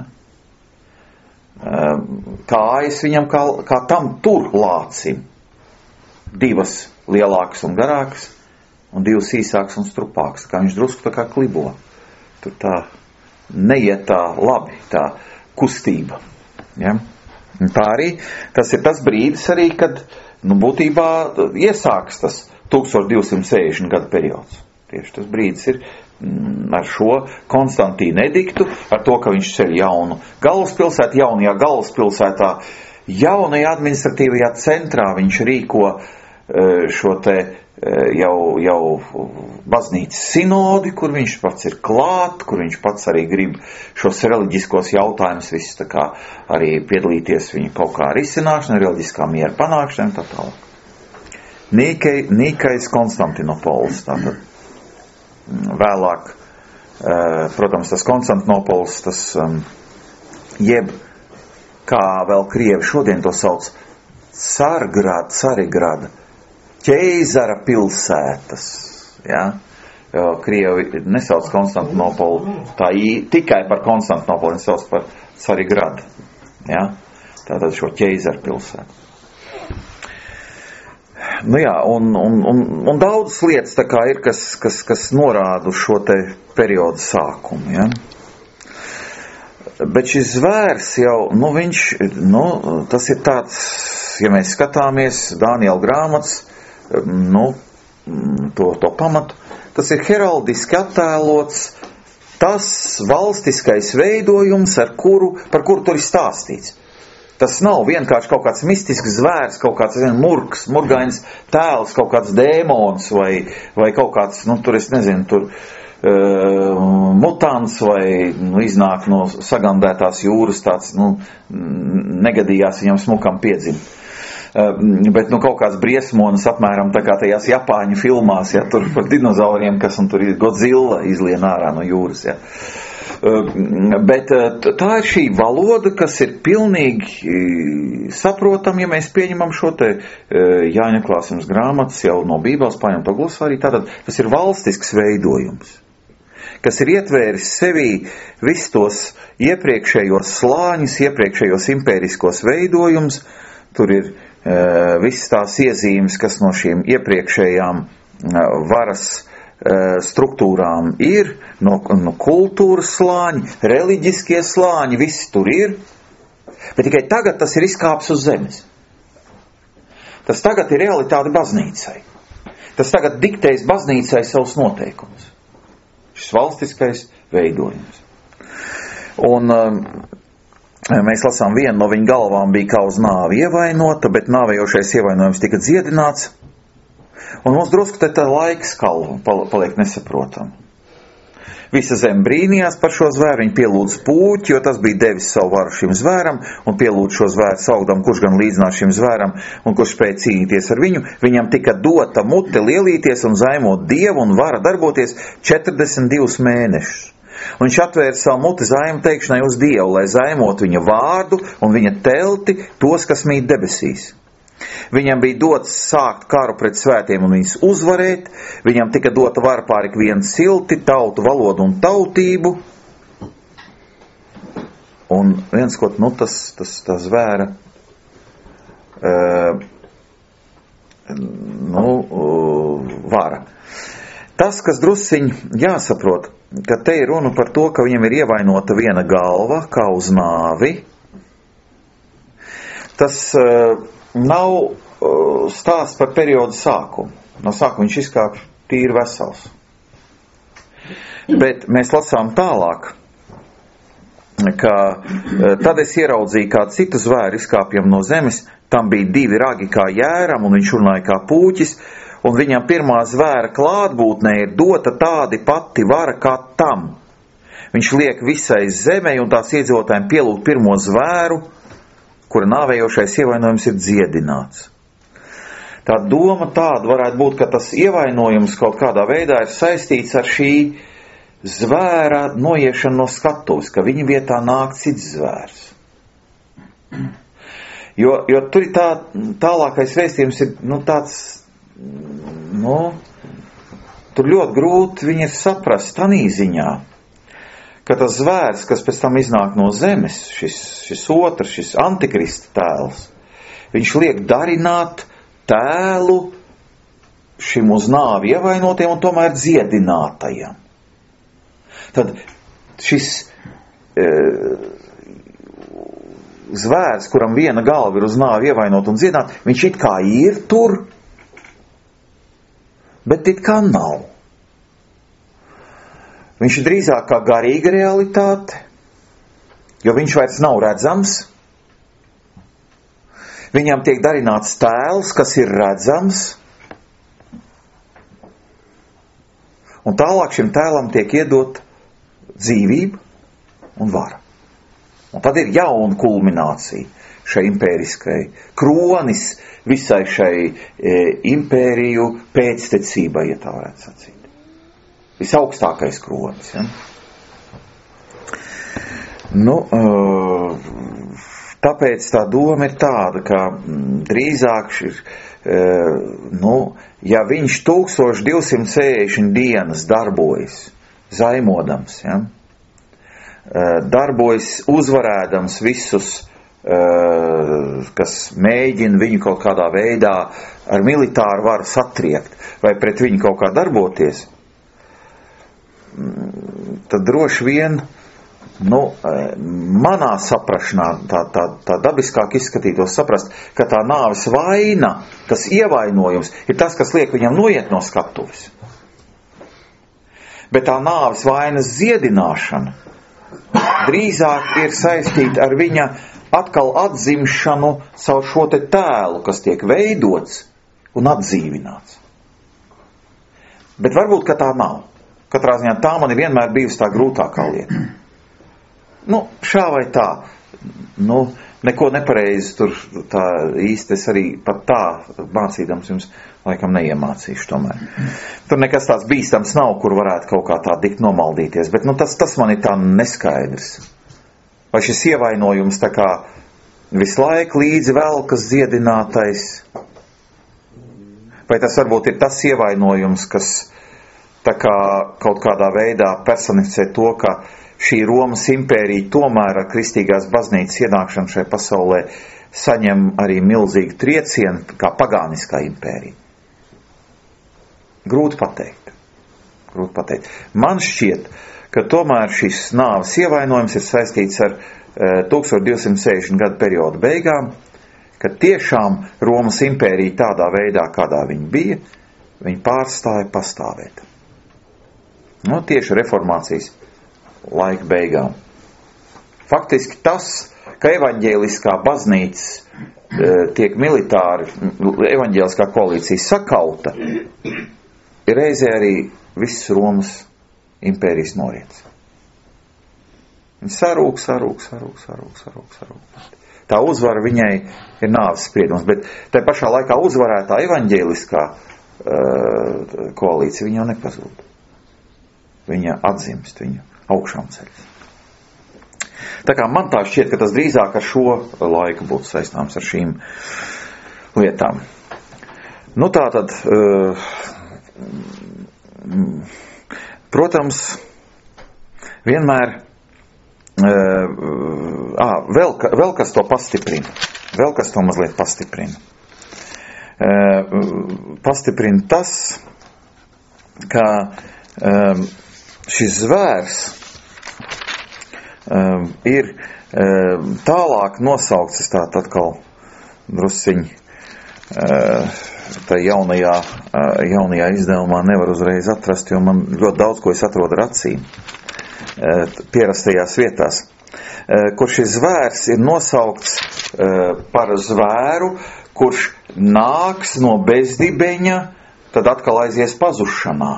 Kājas viņam kā, kā tam tur lācim. Divas lielākas un garākas, un divas īsākas un strupākas. Kā viņš drusku tā kā klibo. Tur tā neiet tā labi, tā kustība. Ja? Un tā arī, tas ir tas brīdis arī, kad, nu, būtībā iesāks tas tūkstoš divsimt sešdesmit gadu periods. Tieši tas brīdis ir mm, ar šo Konstantīnu ediktu, ar to, ka viņš ceļ jaunu galvaspilsētu, jaunajā galvaspilsētā, jaunajā administratīvajā centrā viņš rīko šo te jau, jau baznīcas sinodi, kur viņš pats ir klāt, kur viņš pats arī grib šos reliģiskos jautājumus visus tā kā arī piedalīties viņa kaut kā risināšanā, reliģiskā miera panākšanā, tā tālāk. Nīkai, Nīkais Konstantinopols, tātad vēlāk, protams, tas Konstantinopols, tas jeb, kā vēl krievi šodien to sauc, Cargrad, Carigrada, ķeizara pilsētas, ja? Krievi nesauc Konstantinopolu tā ī, tikai par Konstantinopolu, nesauc par Carigradu, ja? Tātad šo ķeizaru pilsētu. Nu jā, un, un, un, un daudzas lietas tā kā ir, kas, kas, kas norāda uz šo te periodu sākumu, ja? Bet šis zvērs jau, nu viņš, nu, tas ir tāds, ja mēs skatāmies Dāniela grāmatas, nu, to, to pamatu, tas ir heraldiski attēlots tas valstiskais veidojums, ar kuru, par kuru tur ir stāstīts. Tas nav vienkārši kaut kāds mistisks zvērs, kaut kāds, nezinu, murgs, murgains tēls, kaut kāds dēmons vai, vai kaut kāds, nu, tur es nezinu, tur uh, mutants vai, nu, iznāk no sagandētās jūras tāds, nu, negadījās viņam smukam piedzimt. Uh, bet, nu, kaut kāds briesmonis apmēram tā kā tajās Japāņu filmās, ja, tur par dinozauriem, kas un tur ir Godzilla izlien ārā no jūras, ja. Bet tā ir šī valoda, kas ir pilnīgi saprotama, ja mēs pieņemam šo te Jāņa Klāsums grāmatas jau no Bībeles paņemto glosāriju. Tātad tas ir valstisks veidojums, kas ir ietvēris sevī visus tos iepriekšējos slāņus, iepriekšējos impēriskos veidojumus. Tur ir uh, visas tās iezīmes, kas no šīm iepriekšējām uh, varas struktūrām ir, no, no kultūras slāņi, reliģiskie slāņi, visi tur ir, bet tikai tagad tas ir izkāps uz zemes. Tas tagad ir realitāte baznīcai. Tas tagad diktēs baznīcai savus noteikumus. Šis valstiskais veidojums. Un um, mēs lasām, viena no viņa galvām bija kā uz nāvi ievainota, bet nāvējošais ievainojums tika dziedināts. Un mums drusku te tā laiks kalva paliek nesaprotam. Visa zem brīnījās par šo zvēru, viņi pielūdz pūķi, jo tas bija devis savu varu šim zvēram, un pielūdz šo zvēru saukdam, kurš gan līdzinās šim zvēram, un kurš spēja cīnīties ar viņu. Viņam tika dota mute lielīties un zaimot Dievu un vara darboties četrdesmit divus mēnešus. Un viņš atvēra savu muti zaimu teikšanai uz Dievu, lai zaimot viņa vārdu un viņa telti tos, kas mīt debesīs. Viņam bija dots sākt karu pret svētiem un viņus uzvarēt. Viņam tika dota vara pār ikvienu cilti, tautu, valodu un tautību. Un viens, ko, nu, tas, tas, tas zvēra, uh, nu, uh, vara. Tas, kas drusciņ jāsaprot, ka te ir runa par to, ka viņam ir ievainota viena galva, kā uz nāvi. Tas uh, nav uh, stāsts par periodu sākumu. No sākuma viņš izkāpj tīri vesels. Bet mēs lasām tālāk, ka uh, tad es ieraudzīju kādu citu zvēru izkāpjam no zemes, tam bija divi ragi kā jēram, un viņš runāja kā pūķis, un viņam pirmā zvēra klātbūtnē ir dota tādi pati vara kā tam. Viņš liek visai zemei un tās iedzīvotājiem pielūgt pirmo zvēru, kura nāvējošais ievainojums ir dziedināts. Tā doma tāda varētu būt, ka tas ievainojums kaut kādā veidā ir saistīts ar šī zvēra noiešanu no skatuves, ka viņa vietā nāk cits zvērs. Jo, jo tur ir tā, tālākais vēstījums ir, nu, tāds, nu, tur ļoti grūti viņi ir saprast tanī ziņā, ka tas zvērs, kas pēc tam iznāk no zemes, šis, šis otrs, šis antikrista tēls, viņš liek darināt tēlu šim uz nāvi ievainotiem un tomēr dziedinātajam. Tad šis e, zvērs, kuram viena galva ir uz nāvi ievainot un dziedināt, viņš it kā ir tur, bet it kā nav. Viņš ir drīzāk kā garīga realitāte, jo viņš vairs nav redzams. Viņam tiek darināts tēls, kas ir redzams, un tālāk šim tēlam tiek iedot dzīvība un vara. Un tad ir jauna kulminācija šai impēriskai, kronis visai šai e, impēriju pēctecībai, ja tā varētu sacīt. Visaugstākais kronis. Ja? Nu, tāpēc tā doma ir tāda, ka drīzāk šis, nu, ja viņš tūkstoš divsimt sešdesmit dienas darbojas, zaimodams, ja? Darbojas uzvarēdams visus, kas mēģina viņu kaut kādā veidā ar militāru varu satriekt vai pret viņu kaut kā darboties, tad droši vien, nu, manā saprašanā tā, tā, tā dabiskāk izskatītos saprast, ka tā nāves vaina, tas ievainojums, ir tas, kas liek viņam noiet no skatuves. Bet tā nāves vainas dziedināšana drīzāk ir saistīta ar viņa atkal atzimšanu savu šo te tēlu, kas tiek veidots un atdzīvināts. Bet varbūt, ka tā nav. Katrā ziņā tā man ir vienmēr bijusi tā grūtākā lieta. Nu, šā vai tā, nu, neko nepareizi tur tā īsti es arī pat tā mācīdams jums laikam neiemācīšu tomēr. Tur nekas tāds bīstams nav, kur varētu kaut kā tā dikt nomaldīties, bet nu, tas, tas man ir tā neskaidrs. Vai šis ievainojums tā kā visu laiku līdzi velkas dziedinātais, vai tas varbūt ir tas ievainojums, kas tā kā kaut kādā veidā personificē to, ka šī Romas impērija tomēr ar kristīgās baznīcas ienākšanu šai pasaulē saņem arī milzīgu triecienu kā pagāniskā impērija. Grūti pateikt. Grūti pateikt. Man šķiet, ka tomēr šis nāves ievainojums ir saistīts ar e, tūkstoš divsimt sešdesmit gadu periodu beigām, kad tiešām Romas impērija tādā veidā, kādā viņa bija, viņa pārstāja pastāvēt. Nu, tieši reformācijas laika beigām. Faktiski tas, ka evaņģēliskā baznīca e, tiek militāri, evaņģēliskā koalīcija sakauta, ir reizē arī viss Romas impērijas noriets. Viņa sarūk, sarūk, sarūk, sarūk, sarūk, sarūk. Tā uzvara viņai ir nāves spriedums, bet tai pašā laikā uzvarētā evaņģēliskā uh, koalīcija viņa jau nepazūd. Viņa atzimst, viņa augšām ceļas. Tā kā man tā šķiet, ka tas drīzāk ar šo laiku būtu saistāms ar šīm lietām. Nu tā tad, uh, protams, vienmēr uh, ā, vēl, vēl kas to pastiprina. Vēl kas to mazliet pastiprina. Uh, pastiprina tas, ka um, šis zvērs um, ir um, tālāk nosaukts, es tā atkal drusciņi uh, tā jaunajā, uh, jaunajā izdevumā nevar uzreiz atrast, jo man ļoti daudz, ko es atrodu ar acīm, uh, pierastajās vietās, uh, kur šis zvērs ir nosaukts uh, par zvēru, kurš nāks no bezdibeņa tad atkal aizies pazušanā.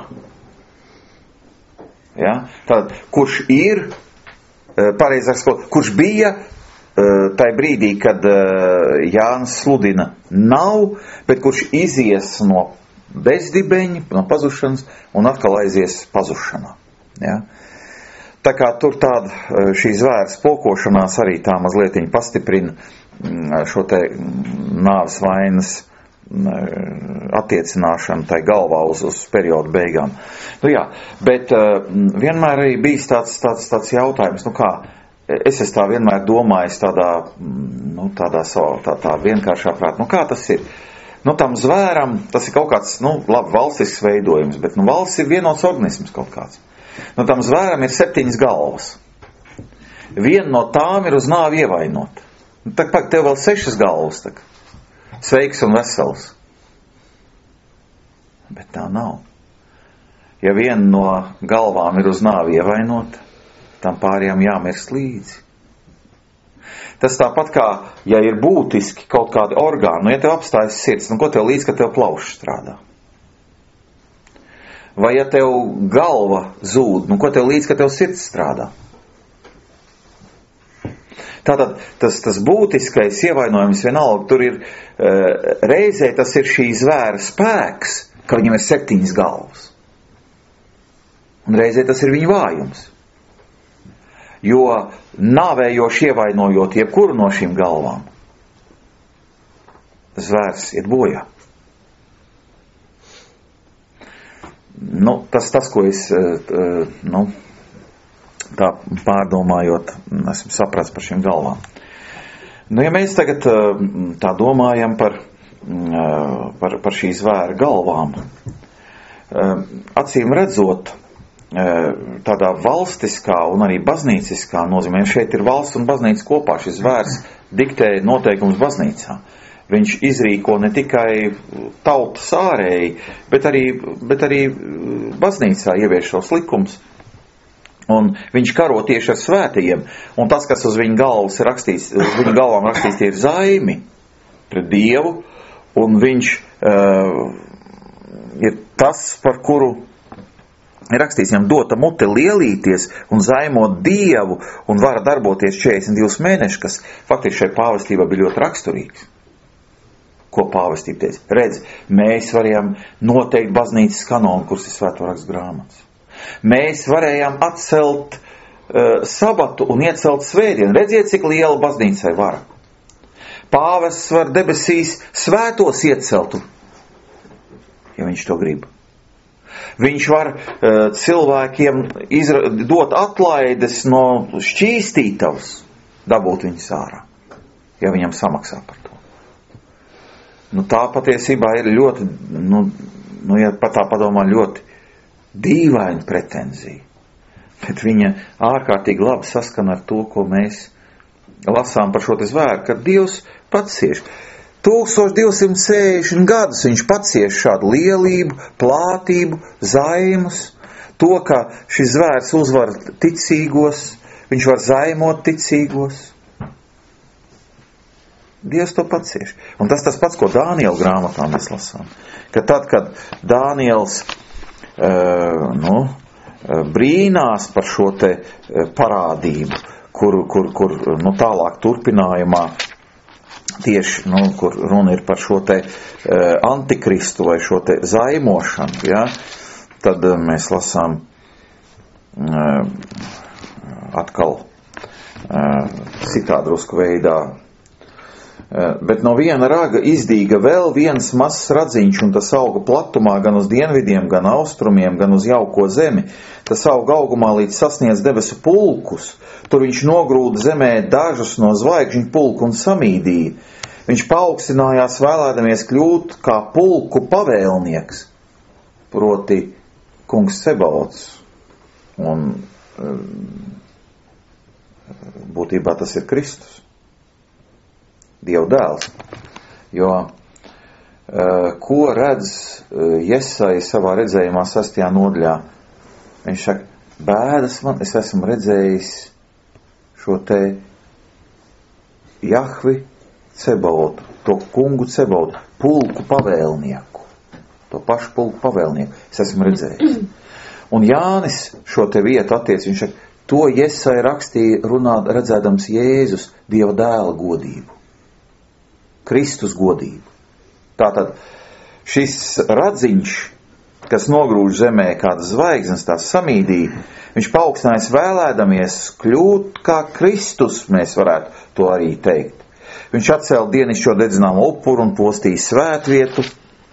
Ja? Tad, kurš ir, pareizāk sakot, kurš bija tai brīdī, kad Jānis sludina, nav, bet kurš izies no bezdibeņa, no pazušanas un atkal aizies pazušanā. Ja? Tā kā tur tāda šī zvēra spokošanās arī tā mazlietiņ pastiprina šo te nāves vainas attiecināšanu tai galvā uz, uz periodu beigām. Nu jā, bet uh, vienmēr arī bijis tāds, tāds, tāds jautājums, nu kā, es esmu tā vienmēr domājis tādā, nu tādā savā, tā, tā vienkāršā prātā, nu kā tas ir? Nu tam zvēram, tas ir kaut kāds, nu labi, valstisks veidojums, bet nu valsts ir vienots organisms kaut kāds. Nu tam zvēram ir septiņas galvas. Viena no tām ir uz nāvi ievainota. Nu, tak, pak, tev vēl sešas galvas, tak. Sveiks un vesels. Bet tā nav. Ja viena no galvām ir uz nāvi ievainota, tam pārējām jāmirst līdzi. Tas tāpat kā, ja ir būtiski kaut kādi orgāni, nu ja tev apstājas sirds, nu ko tev līdz, ka tev plaušs strādā? Vai ja tev galva zūd, nu ko tev līdz, ka tev sirds strādā? Tātad tas, tas būtiskais ievainojums vienalga, tur ir uh, reizē tas ir šī zvēra spēks, ka viņam ir septiņas galvas. Un reizē tas ir viņa vājums. Jo nāvējoši ievainojot jebkuru no šīm galvām, zvērs iet bojā. Nu, tas, tas, ko es, nu, tā pārdomājot, esmu saprats par šīm galvām. Nu, ja mēs tagad tā domājam par, par, par šī zvēra galvām, acīm redzot, tādā valstiskā un arī baznīciskā nozīmē, šeit ir valsts un baznīca kopā, šis zvērs diktē noteikums baznīcā. Viņš izrīko ne tikai tautas ārēji, bet arī, bet arī baznīcā ievieš šos likums. Un viņš karo tieši ar svētajiem. Un tas, kas uz viņa galvas ir rakstīts, uz viņa galvām rakstīts, tie ir zaimi pret Dievu. Un viņš uh, ir tas, par kuru ir rakstīts, viņam dota mute lielīties un zaimot Dievu un vara darboties četrdesmit divus mēnešus, kas faktiski šai pāvestībā bija ļoti raksturīgs. Ko pāvestība teica? Redz, mēs varējām noteikt baznīcas kanonu, kuras ir svēto rakstu grāmatas. Mēs varējām atcelt uh, sabatu un iecelt svētdienu. Redziet, cik liela baznīcai vara. Pāvests var debesīs svētos iecelt, ja viņš to grib. Viņš var uh, cilvēkiem izra- dot atlaides no šķīstītavas, dabūt viņus ārā, ja viņam samaksā par to. Nu, tā patiesībā ir ļoti, nu, nu ja pat tā padomā, ļoti dīvaina pretenzija. Bet viņa ārkārtīgi labi saskana ar to, ko mēs lasām par šo te zvēru, kad Dievs pats cieš. tūkstoš divsimt sešdesmit gadus viņš pats cieš šādu lielību, plātību, zaimus, to, ka šis zvērs uzvar ticīgos, viņš var zaimot ticīgos. Dievs to pats cieš. Un tas tas pats, ko Dāniela grāmatā mēs lasām. Ka tad, kad Dāniels uh, nu, brīnās par šo te parādību, kur, kur, kur nu, tālāk turpinājumā tieši, nu, kur runa ir par šo te uh, antikristu vai šo te zaimošanu, ja, tad uh, mēs lasām uh, atkal uh, citādrusku veidā. Bet no viena raga izdīga vēl viens mazs radziņš, un tas auga platumā gan uz dienvidiem, gan austrumiem, gan uz jauko zemi. Tas auga augumā līdz sasniedz debesu pulkus. Tur viņš nogrūda zemē dažus no zvaigžņu pulku un samīdīja. Viņš paaugstinājās vēlēdamies kļūt kā pulku pavēlnieks, proti kungs Sebaots. Un būtībā tas ir Kristus. Dieva dēls. Jo, uh, ko redz uh, Jesaja savā redzējumā sastajā nodaļā? Viņš saka, bēdas man, es esmu redzējis šo te Jahvi Cebaotu, to kungu Cebaotu, pulku pavēlnieku. to pašu pulku pavēlnieku. Es esmu redzējis. Un Jānis šo te vietu attiec, viņš saka, to Jesai rakstīja runāt, redzēdams Jēzus, Dieva dēla godību. Kristus godību. Tātad šis radziņš, kas nogrūž zemē kādas zvaigznes, tās samīdīja, viņš paaugstinājās vēlēdamies kļūt kā Kristus, mēs varētu to arī teikt. Viņš atcēla dienišķo dedzināmo upuru un postīja svētvietu.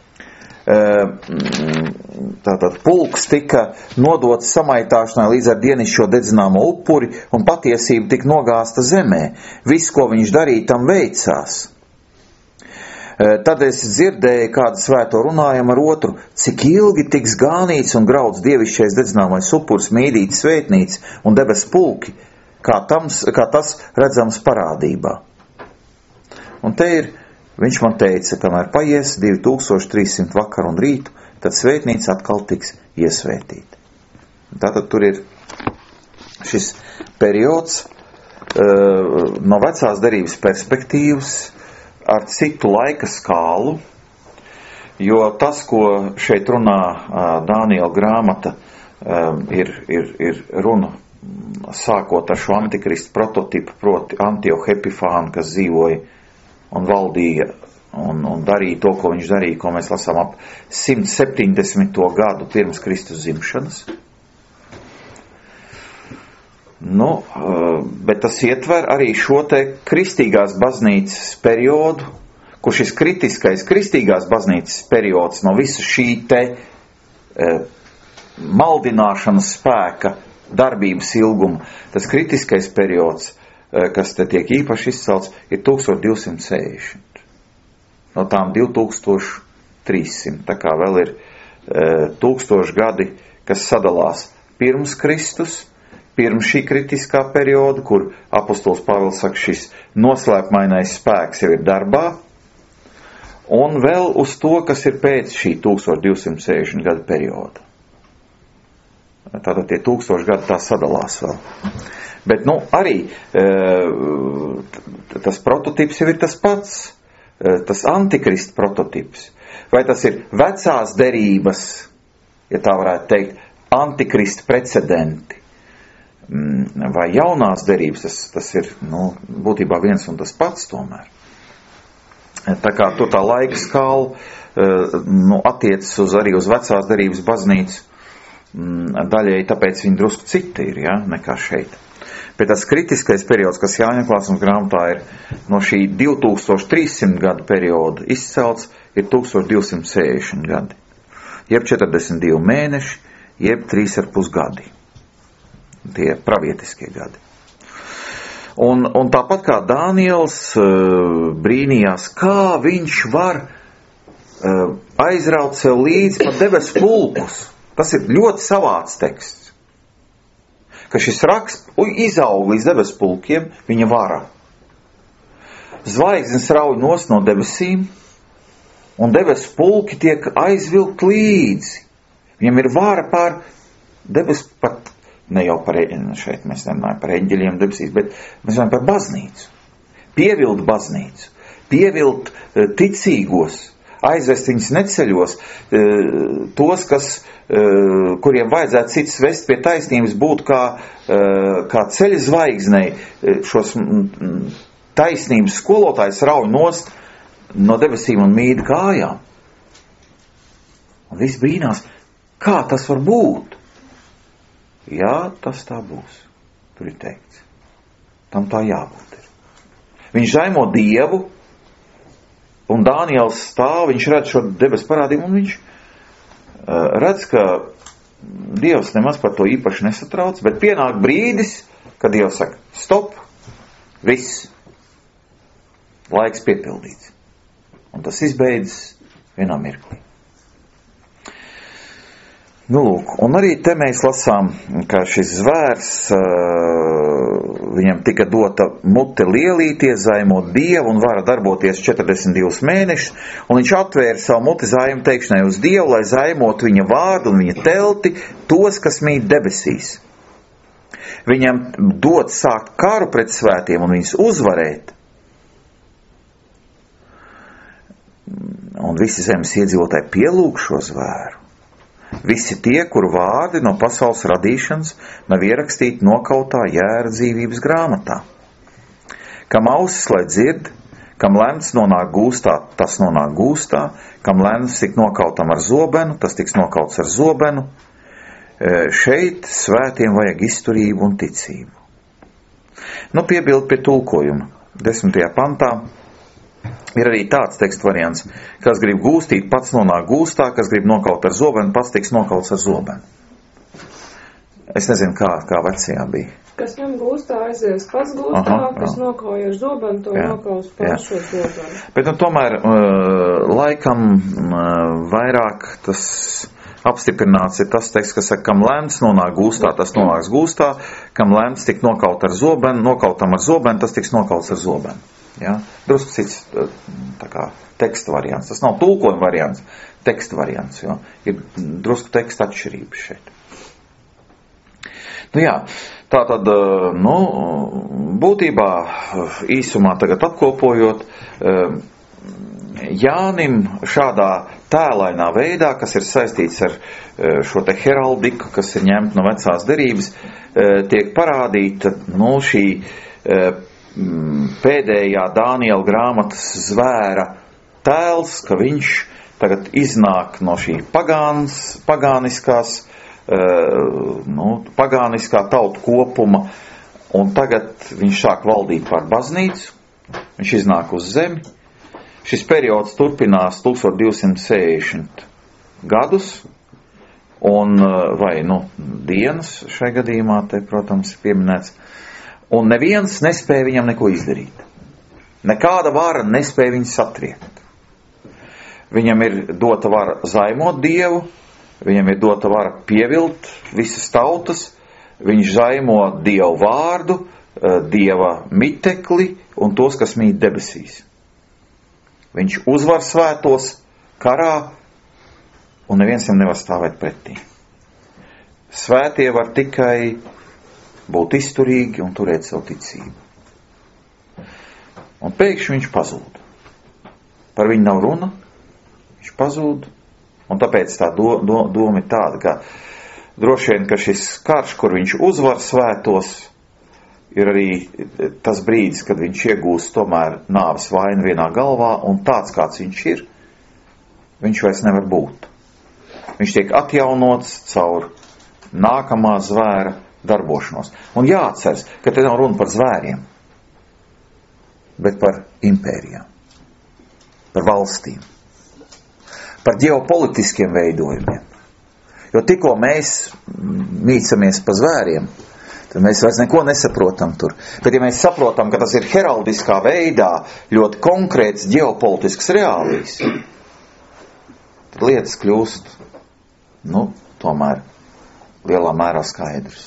Tātad pulks tika nodots samaitāšanai līdz ar dienišķo dedzināmo upuri un patiesība tika nogāsta zemē. Viss, ko viņš darīja, tam veicās. Tad es dzirdēju kādu svēto runājumu ar otru, cik ilgi tiks gānīts un grauds dievišķais dedzināmais upurs, mīdīts svētnīts un debes pulki, kā, tams, kā tas redzams parādībā. Un te ir, viņš man teica, kamēr paies divi tūkstoši trīs simti vakaru un rītu, tad svētnīca atkal tiks iesvētīta. Tātad tur ir šis periods uh, no vecās derības perspektīvas ar citu laika skālu, jo tas, ko šeit runā uh, Dāniela grāmata, uh, ir, ir, ir runa sākot ar šo antikristu prototipu, proti Antiohu Epifānu, kas dzīvoja un valdīja un, un darīja to, ko viņš darīja, ko mēs lasām ap simt septiņdesmito gadu pirms Kristus dzimšanas. Nu, bet tas ietver arī šo te kristīgās baznīcas periodu, kur šis kritiskais kristīgās baznīcas periods no visa šī te eh, maldināšanas spēka darbības ilguma, tas kritiskais periods, kas te tiek īpaši izcelts, ir tūkstoš divsimt sešdesmit. No tām divi tūkstoši trīs simti. Tā kā vēl ir e, tūkstoši gadi, kas sadalās pirms Kristus, pirms šī kritiskā perioda, kur apostols Pāvils saka, šis noslēpmainais spēks jau ir darbā, un vēl uz to, kas ir pēc šī tūkstoš divsimt sešdesmit gada perioda. Tātad tie tūkstoši gadi tā sadalās vēl. Bet, nu, arī e, tas prototips jau ir tas pats, e, tas antikrist prototips. Vai tas ir vecās derības, ja tā varētu teikt, antikrist precedenti, vai jaunās derības, tas, tas ir, nu, būtībā viens un tas pats tomēr. Tā kā tur tā laika skala, e, nu, attiecas uz, arī uz vecās derības baznīcu, daļēji, tāpēc viņi drusku citi ir, ja, nekā šeit. Bet tas kritiskais periods, kas Jāņa Klāsums grāmatā ir no šī divi tūkstoši trīs simti gadu perioda izcelts, ir tūkstoš divsimt sešdesmit gadi. Jeb četrdesmit divi mēneši, jeb trīs ar pus gadi. Tie pravietiskie gadi. Un, un tāpat kā Dāniels uh, brīnījās, kā viņš var uh, aizraut sev līdzi pa debesu pulkus. Tas ir ļoti savāds teksts. Ka šis raksts izaug līdz debesu pulkiem, viņa vara. Zvaigznes rauj nost no debesīm, un debesu pulki tiek aizvilkt līdzi. Viņam ir vara pār debesu, pat ne jau par, šeit mēs nerunājam par eņģeļiem debesīs, bet mēs runājam par baznīcu. Pievilt baznīcu, pievilt ticīgos, aizvest viņus neceļos, tos, kas, kuriem vajadzētu cits vest pie taisnības, būt kā, kā ceļa zvaigznei, šos taisnības skolotājs rauj nost no debesīm un mīd kājām. Un viss brīnās, kā tas var būt? Jā, tas tā būs. Tur ir teikts. Tam tā jābūt ir. Viņš zaimo Dievu, un Dāniels stāv, viņš redz šo debesu parādību, un viņš uh, redz, ka Dievs nemaz par to īpaši nesatrauc, bet pienāk brīdis, kad Dievs saka, stop, viss, laiks piepildīts. Un tas izbeidzas vienā mirklī. Nu, lūk, un arī te mēs lasām, ka šis zvērs, viņam tika dota mute lielīties, zaimot Dievu un vara darboties četrdesmit divus mēnešus, un viņš atvēra savu muti zaimu teikšanai uz Dievu, lai zaimot viņa vārdu un viņa telti tos, kas mīt debesīs. Viņam dot sākt karu pret svētiem un viņus uzvarēt. Un tad visi zemes iedzīvotāji pielūg šo zvēru. Visi tie, kuru vārdi no pasaules radīšanas nav ierakstīti nokautā jēra dzīvības grāmatā. Kam ausis, lai dzird, kam lemts nonāk gūstā, tas nonāk gūstā, kam lemts tik nokautam ar zobenu, tas tiks nokauts ar zobenu. Šeit svētiem vajag izturību un ticību. Nu, piebildu pie tulkojuma. Desmitajā pantā ir arī tāds tekstu variants, kas grib gūstīt, pats nonāk gūstā, kas grib nokaut ar zobenu, pats tiks nokauts ar zobenu. Es nezinu, kā, kā vecajā bija. Kas ņem gūstā, aizies pats gūstā, aha, kas nokauj ar zobenu, to jā, nokaus pašu zobenu. Bet, nu, tomēr, laikam vairāk tas apstiprināts ir tas teksts, kas saka, kam lemts nonāk gūstā, tas nonāks gūstā, kam lemts tik nokaut ar zobenu, nokautam ar zobenu, tas tiks nokauts ar zobenu. Ja? Drusku cits tā kā teksta variants. Tas nav tulkojuma variants, teksta variants, jo ir drusku teksta atšķirības šeit. Nu jā, tā tad, nu, būtībā īsumā tagad apkopojot, Jānim šādā tēlainā veidā, kas ir saistīts ar šo te heraldiku, kas ir ņemta no vecās derības, tiek parādīta, nu, šī pēdējā Dāniela grāmatas zvēra tēls, ka viņš tagad iznāk no šī pagāns, pagāniskās, nu, pagāniskā tautu kopuma, un tagad viņš sāk valdīt pār baznīcu, viņš iznāk uz zemi. Šis periods turpinās tūkstoš divsimt sešdesmit gadus, un, vai, nu, dienas šai gadījumā, te, protams, ir pieminēts, un neviens nespēja viņam neko izdarīt. Nekāda vara nespēja viņu satriekt. Viņam ir dota vara zaimot Dievu, viņam ir dota vara pievilt visas tautas, viņš zaimo Dievu vārdu, Dieva mitekli un tos, kas mīt debesīs. Viņš uzvar svētos karā, un neviens viņam nevar stāvēt pretī. Svētie var tikai būt izturīgi un turēt savu ticību. Un pēkšņi viņš pazūd. Par viņu nav runa, viņš pazūd, un tāpēc tā do, do, doma ir tāda, ka droši vien, ka šis karš, kur viņš uzvar svētos, ir arī tas brīdis, kad viņš iegūst tomēr nāves vainu vienā galvā, un tāds, kāds viņš ir, viņš vairs nevar būt. Viņš tiek atjaunots caur nākamā zvēra darbošanos. Un jāatceras, ka te nav runa par zvēriem, bet par impērijām, par valstīm, par ģeopolitiskiem veidojumiem. Jo tikko mēs mīcamies pa zvēriem, tad mēs vairs neko nesaprotam tur. Bet ja mēs saprotam, ka tas ir heraldiskā veidā ļoti konkrēts ģeopolitisks reālijas, tad lietas kļūst, nu, tomēr lielā mērā skaidrs.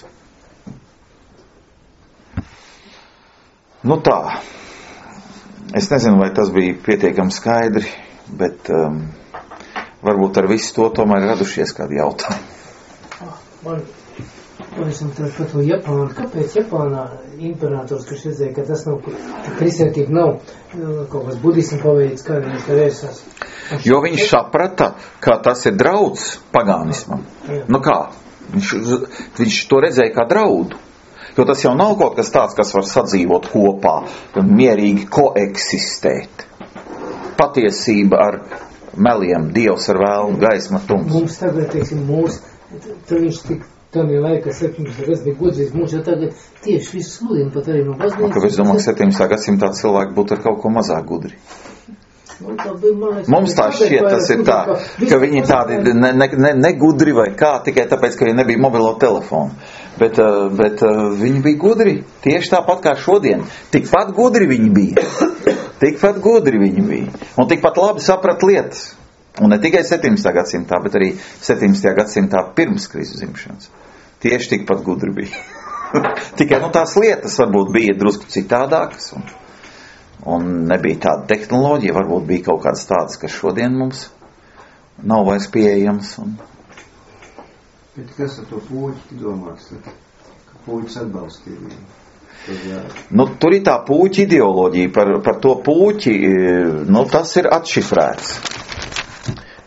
Nu tā, es nezinu, vai tas bija pietiekami skaidri, bet um, varbūt ar visu to tomēr radušies kādi jautājumi. Man, man esam tad par to Japānu. Kāpēc Japānā imperators, kas redzēja, ka tas nav, ka kristietība nav kaut kas budismu paveids, kā viņš te vērsās? Jo viņš saprata, ka tas ir drauds pagānismam. Jā. Nu kā? Viņš, viņš to redzēja kā draudu. Jo tas jau nav kaut kas tāds, kas var sadzīvot kopā, mierīgi koeksistēt. Patiesība ar meliem, Dievs ar vēlnu, gaisma tums. Mums tagad, teiksim, mūs, tur viņš tik tam ir laika septiņdesmit gads bija godzīgs, mums jau tagad tieši visu sludina, pat arī no baznīcas. Kāpēc domāju, ka septiņdesmitā gadsimtā cilvēki būtu ar kaut ko mazāk gudri? Nu, tā bija, man liekas, mums tā šķiet, tas ir tā, ka viņi tādi ne, ne, ne, ne gudri vai kā, tikai tāpēc, ka viņi nebija mobilo telefonu. Bet, bet viņi bija gudri, tieši tāpat kā šodien. Tikpat gudri viņi bija. Tikpat gudri viņi bija. Un tikpat labi saprat lietas. Un ne tikai septiņdesmitā gadsimtā, bet arī septiņdesmitajā gadsimtā pirms Kristus dzimšanas. Tieši tikpat gudri bija. Tikai, nu, tās lietas varbūt bija drusku citādākas. Un, un nebija tāda tehnoloģija, varbūt bija kaut kādas tādas, kas šodien mums nav vairs pieejams. Un... Bet kas ar to pūķi domāts? Ka pūķis atbalstīja? Nu, tur ir tā pūķa ideoloģija. Par, par to pūķi, nu, tas ir atšifrēts.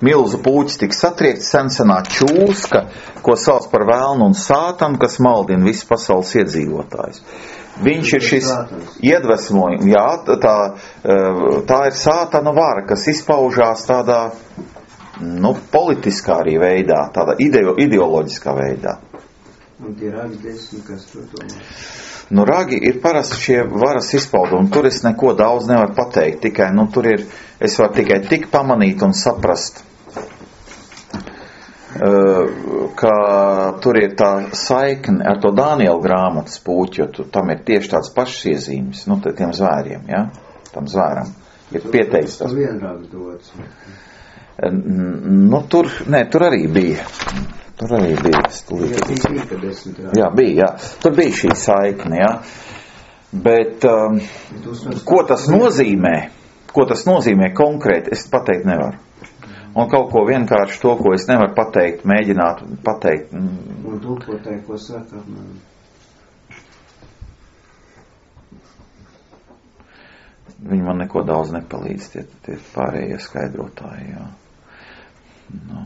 milzu puķis tika satriekts, sensenā čūska, ko sauc par velnu un sātanu, kas maldina visu pasaules iedzīvotājus. Viņš ir šis iedvesmojums, jā, tā, tā ir sātana vara, kas izpaužās tādā, nu, politiskā arī veidā, tādā ideo, ideoloģiskā veidā. Un tie ragi desmit, kas tur tomēr? Nu, ragi ir parasti šie varas izpaudumi, tur es neko daudz nevaru pateikt, tikai, nu, tur ir, es varu tikai tik pamanīt un saprast, ka tur ir tā saikne ar to Dāniela grāmatas puķi, jo tu, tam ir tieši tāds pašs iezīmes, nu, tiem zvēriem, ja, tam zvēram ir pieteikts tas. Tur vienrāds dots. Nu, tur, nē, tur arī bija. Tur arī bija. Jā, bija, jā. Tur bija šī saikne, jā. Bet, um, ko tas nozīmē, ko tas nozīmē konkrēti, es pateikt nevaru. Un kaut ko vienkārši to, ko es nevaru pateikt, mēģināt pateikt. Un tulkotāji, ko saka, man. Viņi man neko daudz nepalīdz, tie, tie pārējie skaidrotāji, jā. No.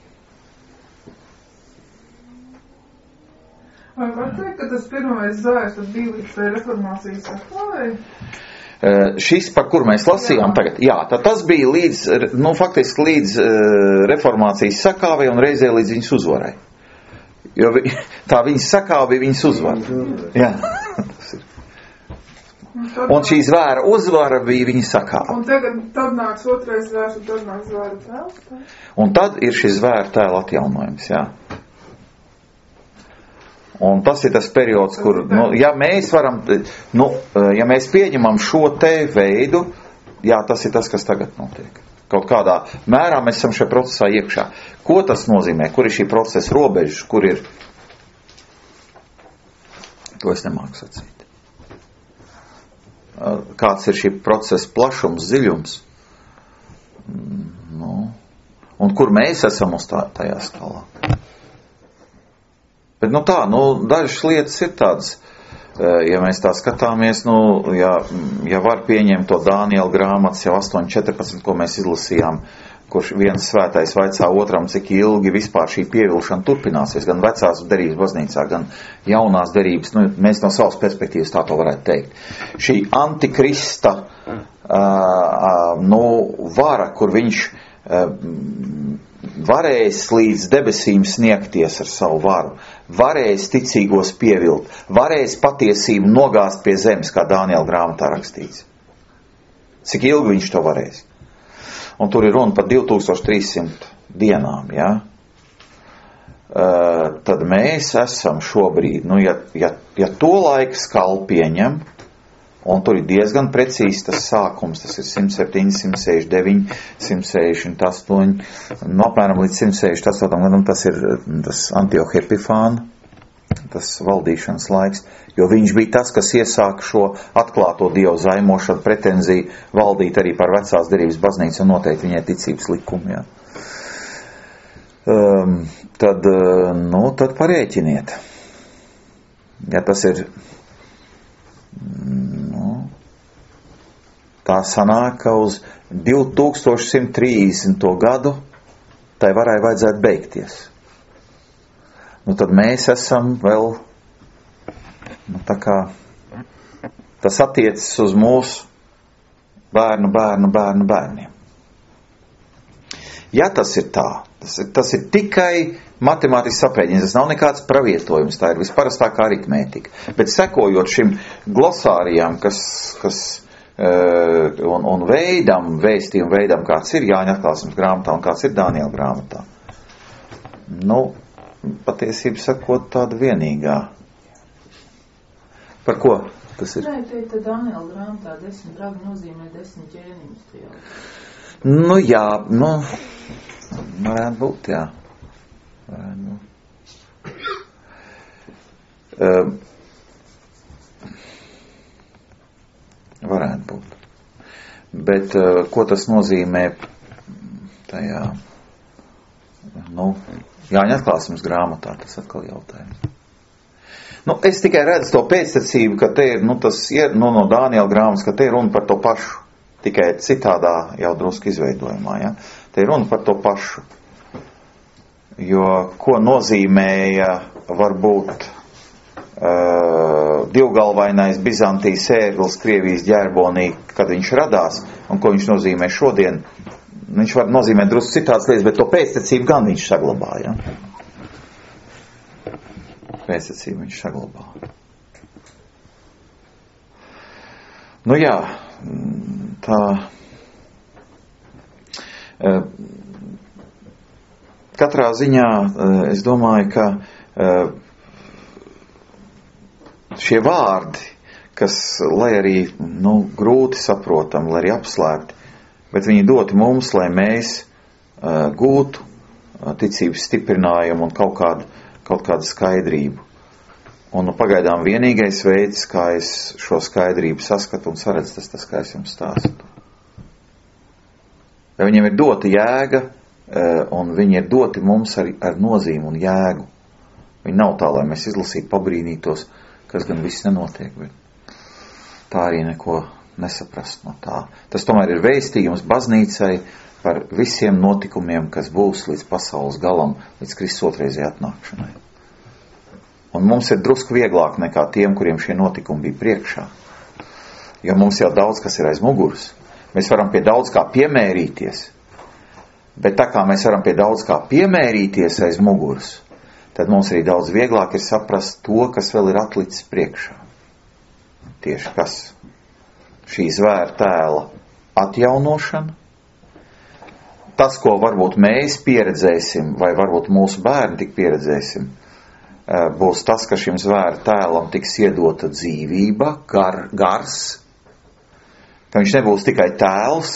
Vai var teikt, ka tas pirmais zvērs tad bija līdz tai reformācijas saklavai? Uh, šis, par kur mēs lasījām jā. Tagad, jā, tad tas bija līdz, nu, faktiski līdz uh, reformācijas sakāvei un reizē līdz viņas uzvarai. Jo vi, tā viņas sakāva bija viņas uzvara. Jā, tas ir. Un šī zvēra uzvara bija viņa sakāva. Un tagad, tad nāks otrais zvērs un tad nāks zvēra tēls? Un tad ir šis zvēra tēla atjaunojums, jā. Un tas ir tas periods, kur, nu, ja mēs varam, nu, ja mēs pieņemam šo te veidu, jā, tas ir tas, kas tagad notiek. Kaut kādā mērā mēs esam šajā procesā iekšā. Ko tas nozīmē? Kur ir šī procesa robežas? Kur ir? To es nemāku sacīt. Kāds ir šī procesa plašums, dziļums? Nu, un kur mēs esam uz tā, tajā skalā? Bet, nu tā, nu, dažas lietas ir tādas, ja mēs tā skatāmies, nu, ja, ja var pieņemt to Dāniela grāmatas jau astoņi četrpadsmit, ko mēs izlasījām, kurš viens svētais vaicā otram, cik ilgi vispār šī pievilšana turpināsies, gan vecās derības baznīcā, gan jaunās derības, nu, mēs no savas perspektīvas tā to varētu teikt. Šī antikrista, uh, uh, nu, vara, kur viņš uh, varēs līdz debesīm sniegties ar savu varu, varēs ticīgos pievilt, varēs patiesību nogāzt pie zemes, kā Dāniela grāmatā rakstīts. Cik ilgi viņš to varēs? Un tur ir runa par divi tūkstoši trīs simt dienām, ja? Uh, tad mēs esam šobrīd, nu, ja, ja, ja to laiku skalu pieņem, un tur ir diezgan precīzi tas sākums, tas ir simt septiņi, simt sešdesmit deviņi, simt sešdesmit astoņi, no apmēram līdz simt sešdesmit astoņam gadam tas ir tas Antioha Epifāna, tas valdīšanas laiks, jo viņš bija tas, kas iesāka šo atklāto Dievu zaimošanu, pretenziju valdīt arī par vecās derības baznīcu un noteikti viņai ticības likumu, jā. Um, tad, nu, tad parēķiniet. Ja tas ir tā sanāk, ka uz divi tūkstoši simt trīsdesmito gadu tai varai vajadzētu beigties. Nu, tad mēs esam vēl, nu, tā kā, tas attiecas uz mūsu bērnu, bērnu, bērnu, bērniem. Ja tas ir tā, tas ir, tas ir tikai matemātisks aprēķins, tas nav nekāds pravietojums, tā ir visparastākā aritmētika. Bet sekojot šim glosārijam, kas, kas Un, un veidam, vēstījumu veidam, kāds ir Jāņa atklāsmes grāmatā un kāds ir Dāniela grāmatā. Nu, patiesību sakot, tāda vienīgā. Par ko tas ir? Nē, te ir Dāniela grāmatā desmit ragi nozīmē desmit ķēniņus tajā. Nu, jā, nu, varētu būt, jā. Varētu būt. Uh, Varētu būt. Bet uh, ko tas nozīmē tajā, nu, Jāņa atklāsmes grāmatā, tas atkal jautājums. Nu, es tikai redzu to pēctecību, ka te ir, nu, tas ir, nu, no Dāniela grāmatas, ka te ir runa par to pašu, tikai citādā jau drusku izveidojumā, ja. Te ir runa par to pašu. Jo ko nozīmēja varbūt uh, divgalvainais Bizantijas ērglis Krievijas ģerbonī, kad viņš radās, un ko viņš nozīmē šodien, viņš var nozīmēt drusku citādas lietas, bet to pēctecību gan viņš saglabāja. Pēctecību viņš saglabāja. Nu jā, tā katrā ziņā es domāju, ka šie vārdi, kas, lai arī nu, grūti saprotam, lai arī apslēpti, bet viņi doti mums, lai mēs gūtu ticības stiprinājumu un kaut kādu, kaut kādu skaidrību. Un nu, pagaidām vienīgais veids, kā es šo skaidrību saskatu un saredzu, tas tas, kā es jums stāstu. Ja viņiem ir dota jēga, un viņi ir doti mums ar, ar nozīmi un jēgu. Viņi nav tā, lai mēs izlasītu, pabrīnītos, kas gan viss nenotiek, bet tā arī neko nesaprast no tā. Tas tomēr ir vēstījums baznīcai par visiem notikumiem, kas būs līdz pasaules galam, līdz Kristus otrreizējai atnākšanai. Un mums ir drusku vieglāk nekā tiem, kuriem šie notikumi bija priekšā. Jo mums jau daudz, kas ir aiz muguras. Mēs varam pie daudz kā piemērīties. Bet tā kā mēs varam pie daudz kā piemērīties aiz muguras, tad mums arī daudz vieglāk ir saprast to, kas vēl ir atlicis priekšā. Tieši kas? Šī zvēra tēla atjaunošana. Tas, ko varbūt mēs pieredzēsim, vai varbūt mūsu bērni tik pieredzēsim, būs tas, ka šim zvēra tēlam tiks iedota dzīvība, gar, gars, ka viņš nebūs tikai tēls,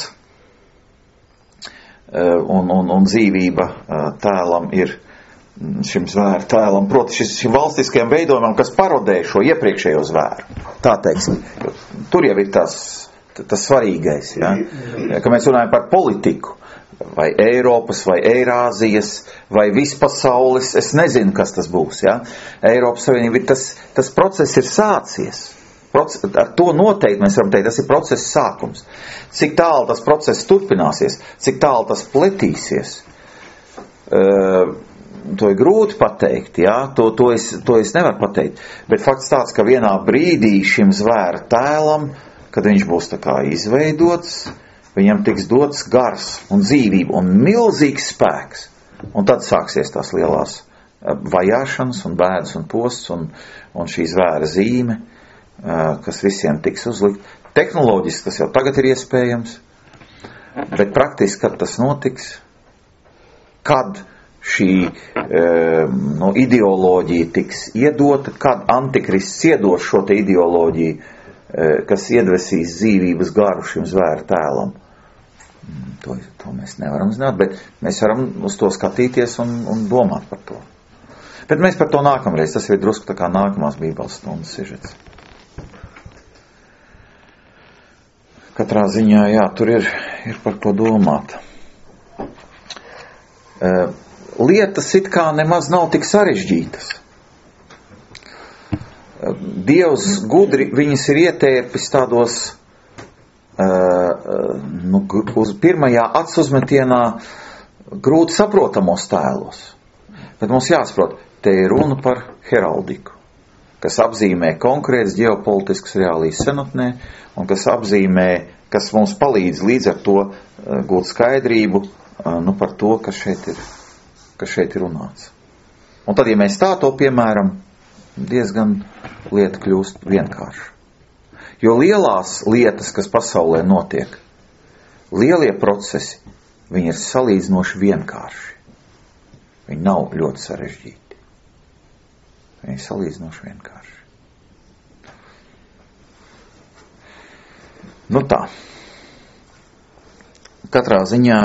un, un, un dzīvība tēlam ir šim zvēra tēlam, proti šis, šim valstiskajam veidojumam, kas parodē šo iepriekšējo zvēru. Tā teiksim, tur jau ir tas, tas svarīgais, ja? Ka mēs runājam par politiku, vai Eiropas, vai Eirāzijas, vai vispasaules, es nezinu, kas tas būs, ja? Eiropas Savienība, tas, tas process ir sācies. Proces, ar to noteikti mēs varam teikt, tas ir process sākums. Cik tālu tas process turpināsies, cik tālu tas pletīsies, uh, to ir grūti pateikt, ja? to, to, es, to es nevaru pateikt. Bet fakts tāds, ka vienā brīdī šim zvēra tēlam, kad viņš būs tā kā izveidots, viņam tiks dots gars un dzīvība un milzīgs spēks. Un tad sāksies tās lielās vajāšanas un bēdas un posts un, un šī zvēra zīme, kas visiem tiks uzlikt. Tehnoloģiski tas jau tagad ir iespējams, bet praktiski, kad tas notiks, kad šī nu, ideoloģija tiks iedota, kad antikrists iedos šo te ideoloģiju, kas iedvesīs dzīvības garu šim zvēra tēlam. To, to mēs nevaram zināt, bet mēs varam uz to skatīties un, un domāt par to. Bet mēs par to nākamreiz, tas ir drusku tā kā nākamās Bībeles stundas sižets. Katrā ziņā, jā, tur ir, ir par ko domāt. Uh, lietas it kā nemaz nav tik sarežģītas. Dievs gudri viņas ir ietērpis tādos uh, nu, uz pirmajā acu uzmetienā grūti saprotamos tēlos. Bet mums jāsaprot, te ir runa par heraldiku, kas apzīmē konkrētas ģeopolitiskas reālijas senatnē un kas apzīmē, kas mums palīdz līdz ar to uh, gūt skaidrību uh, nu, par to, kas šeit ir, kas šeit ir runāts. Un tad, ja mēs tā to piemēram, diezgan lieta kļūst vienkārša. Jo lielās lietas, kas pasaulē notiek, lielie procesi, viņi ir salīdzinoši vienkārši. Viņi nav ļoti sarežģīti. Viņi ir salīdzinoši vienkārši. Nu tā. Katrā ziņā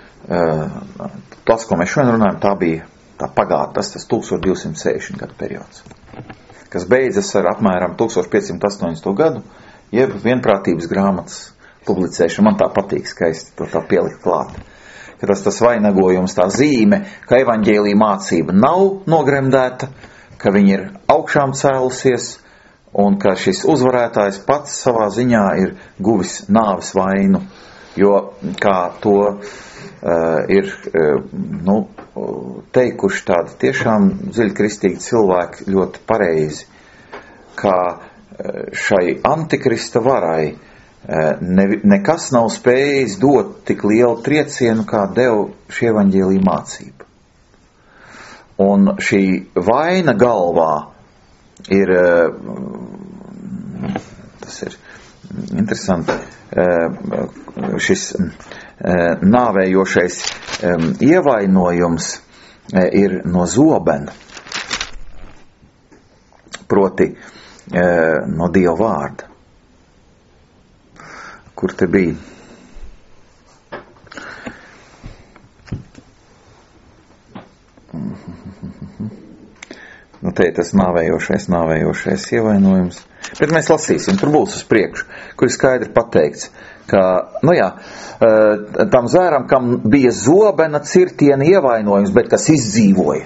tas, ko mēs šodien runājam, tā bija tā pagātne, tas tas tūkstoš divsimt sešdesmit gadu periods, kas beidzas ar apmēram tūkstoš piecsimt astoņdesmito gadu, jeb vienprātības grāmatas publicēšanu. Man tā patīk skaisti to tā pielikt klāt. Ka tas tas vainagojums, tā zīme, ka evaņģēlija mācība nav nogremdēta, ka viņa ir augšām cēlusies un ka šis uzvarētājs pats savā ziņā ir guvis nāves vainu. Jo, kā to ir, nu, teikuši tādi tiešām dziļkristīgi cilvēki ļoti pareizi, ka šai antikrista varai ne, nekas nav spējis dot tik lielu triecienu, kā deva šī evaņģēlija mācība. Un šī vaina galvā ir, tas ir interesanti, šis nāvējošais ievainojums ir no zobena, proti no Dieva vārda. Kur te bija? Nu, te ir tas nāvējošais, nāvējošais ievainojums. Bet mēs lasīsim, tur būs uz priekšu, kur ir skaidri pateikts, ka, nu jā, tam zvēram, kam bija zobena cirtiena ievainojums, bet kas izdzīvoja.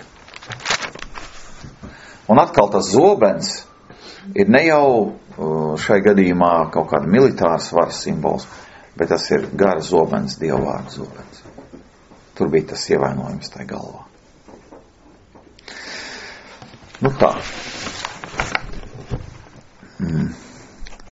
Un atkal tas zobens ir ne jau šai gadījumā kaut kāda militāras varas simbols, bet tas ir gara zobens, Dieva vārda zobens. Tur bija tas ievainojums tai galvā. Nu tā. Mm.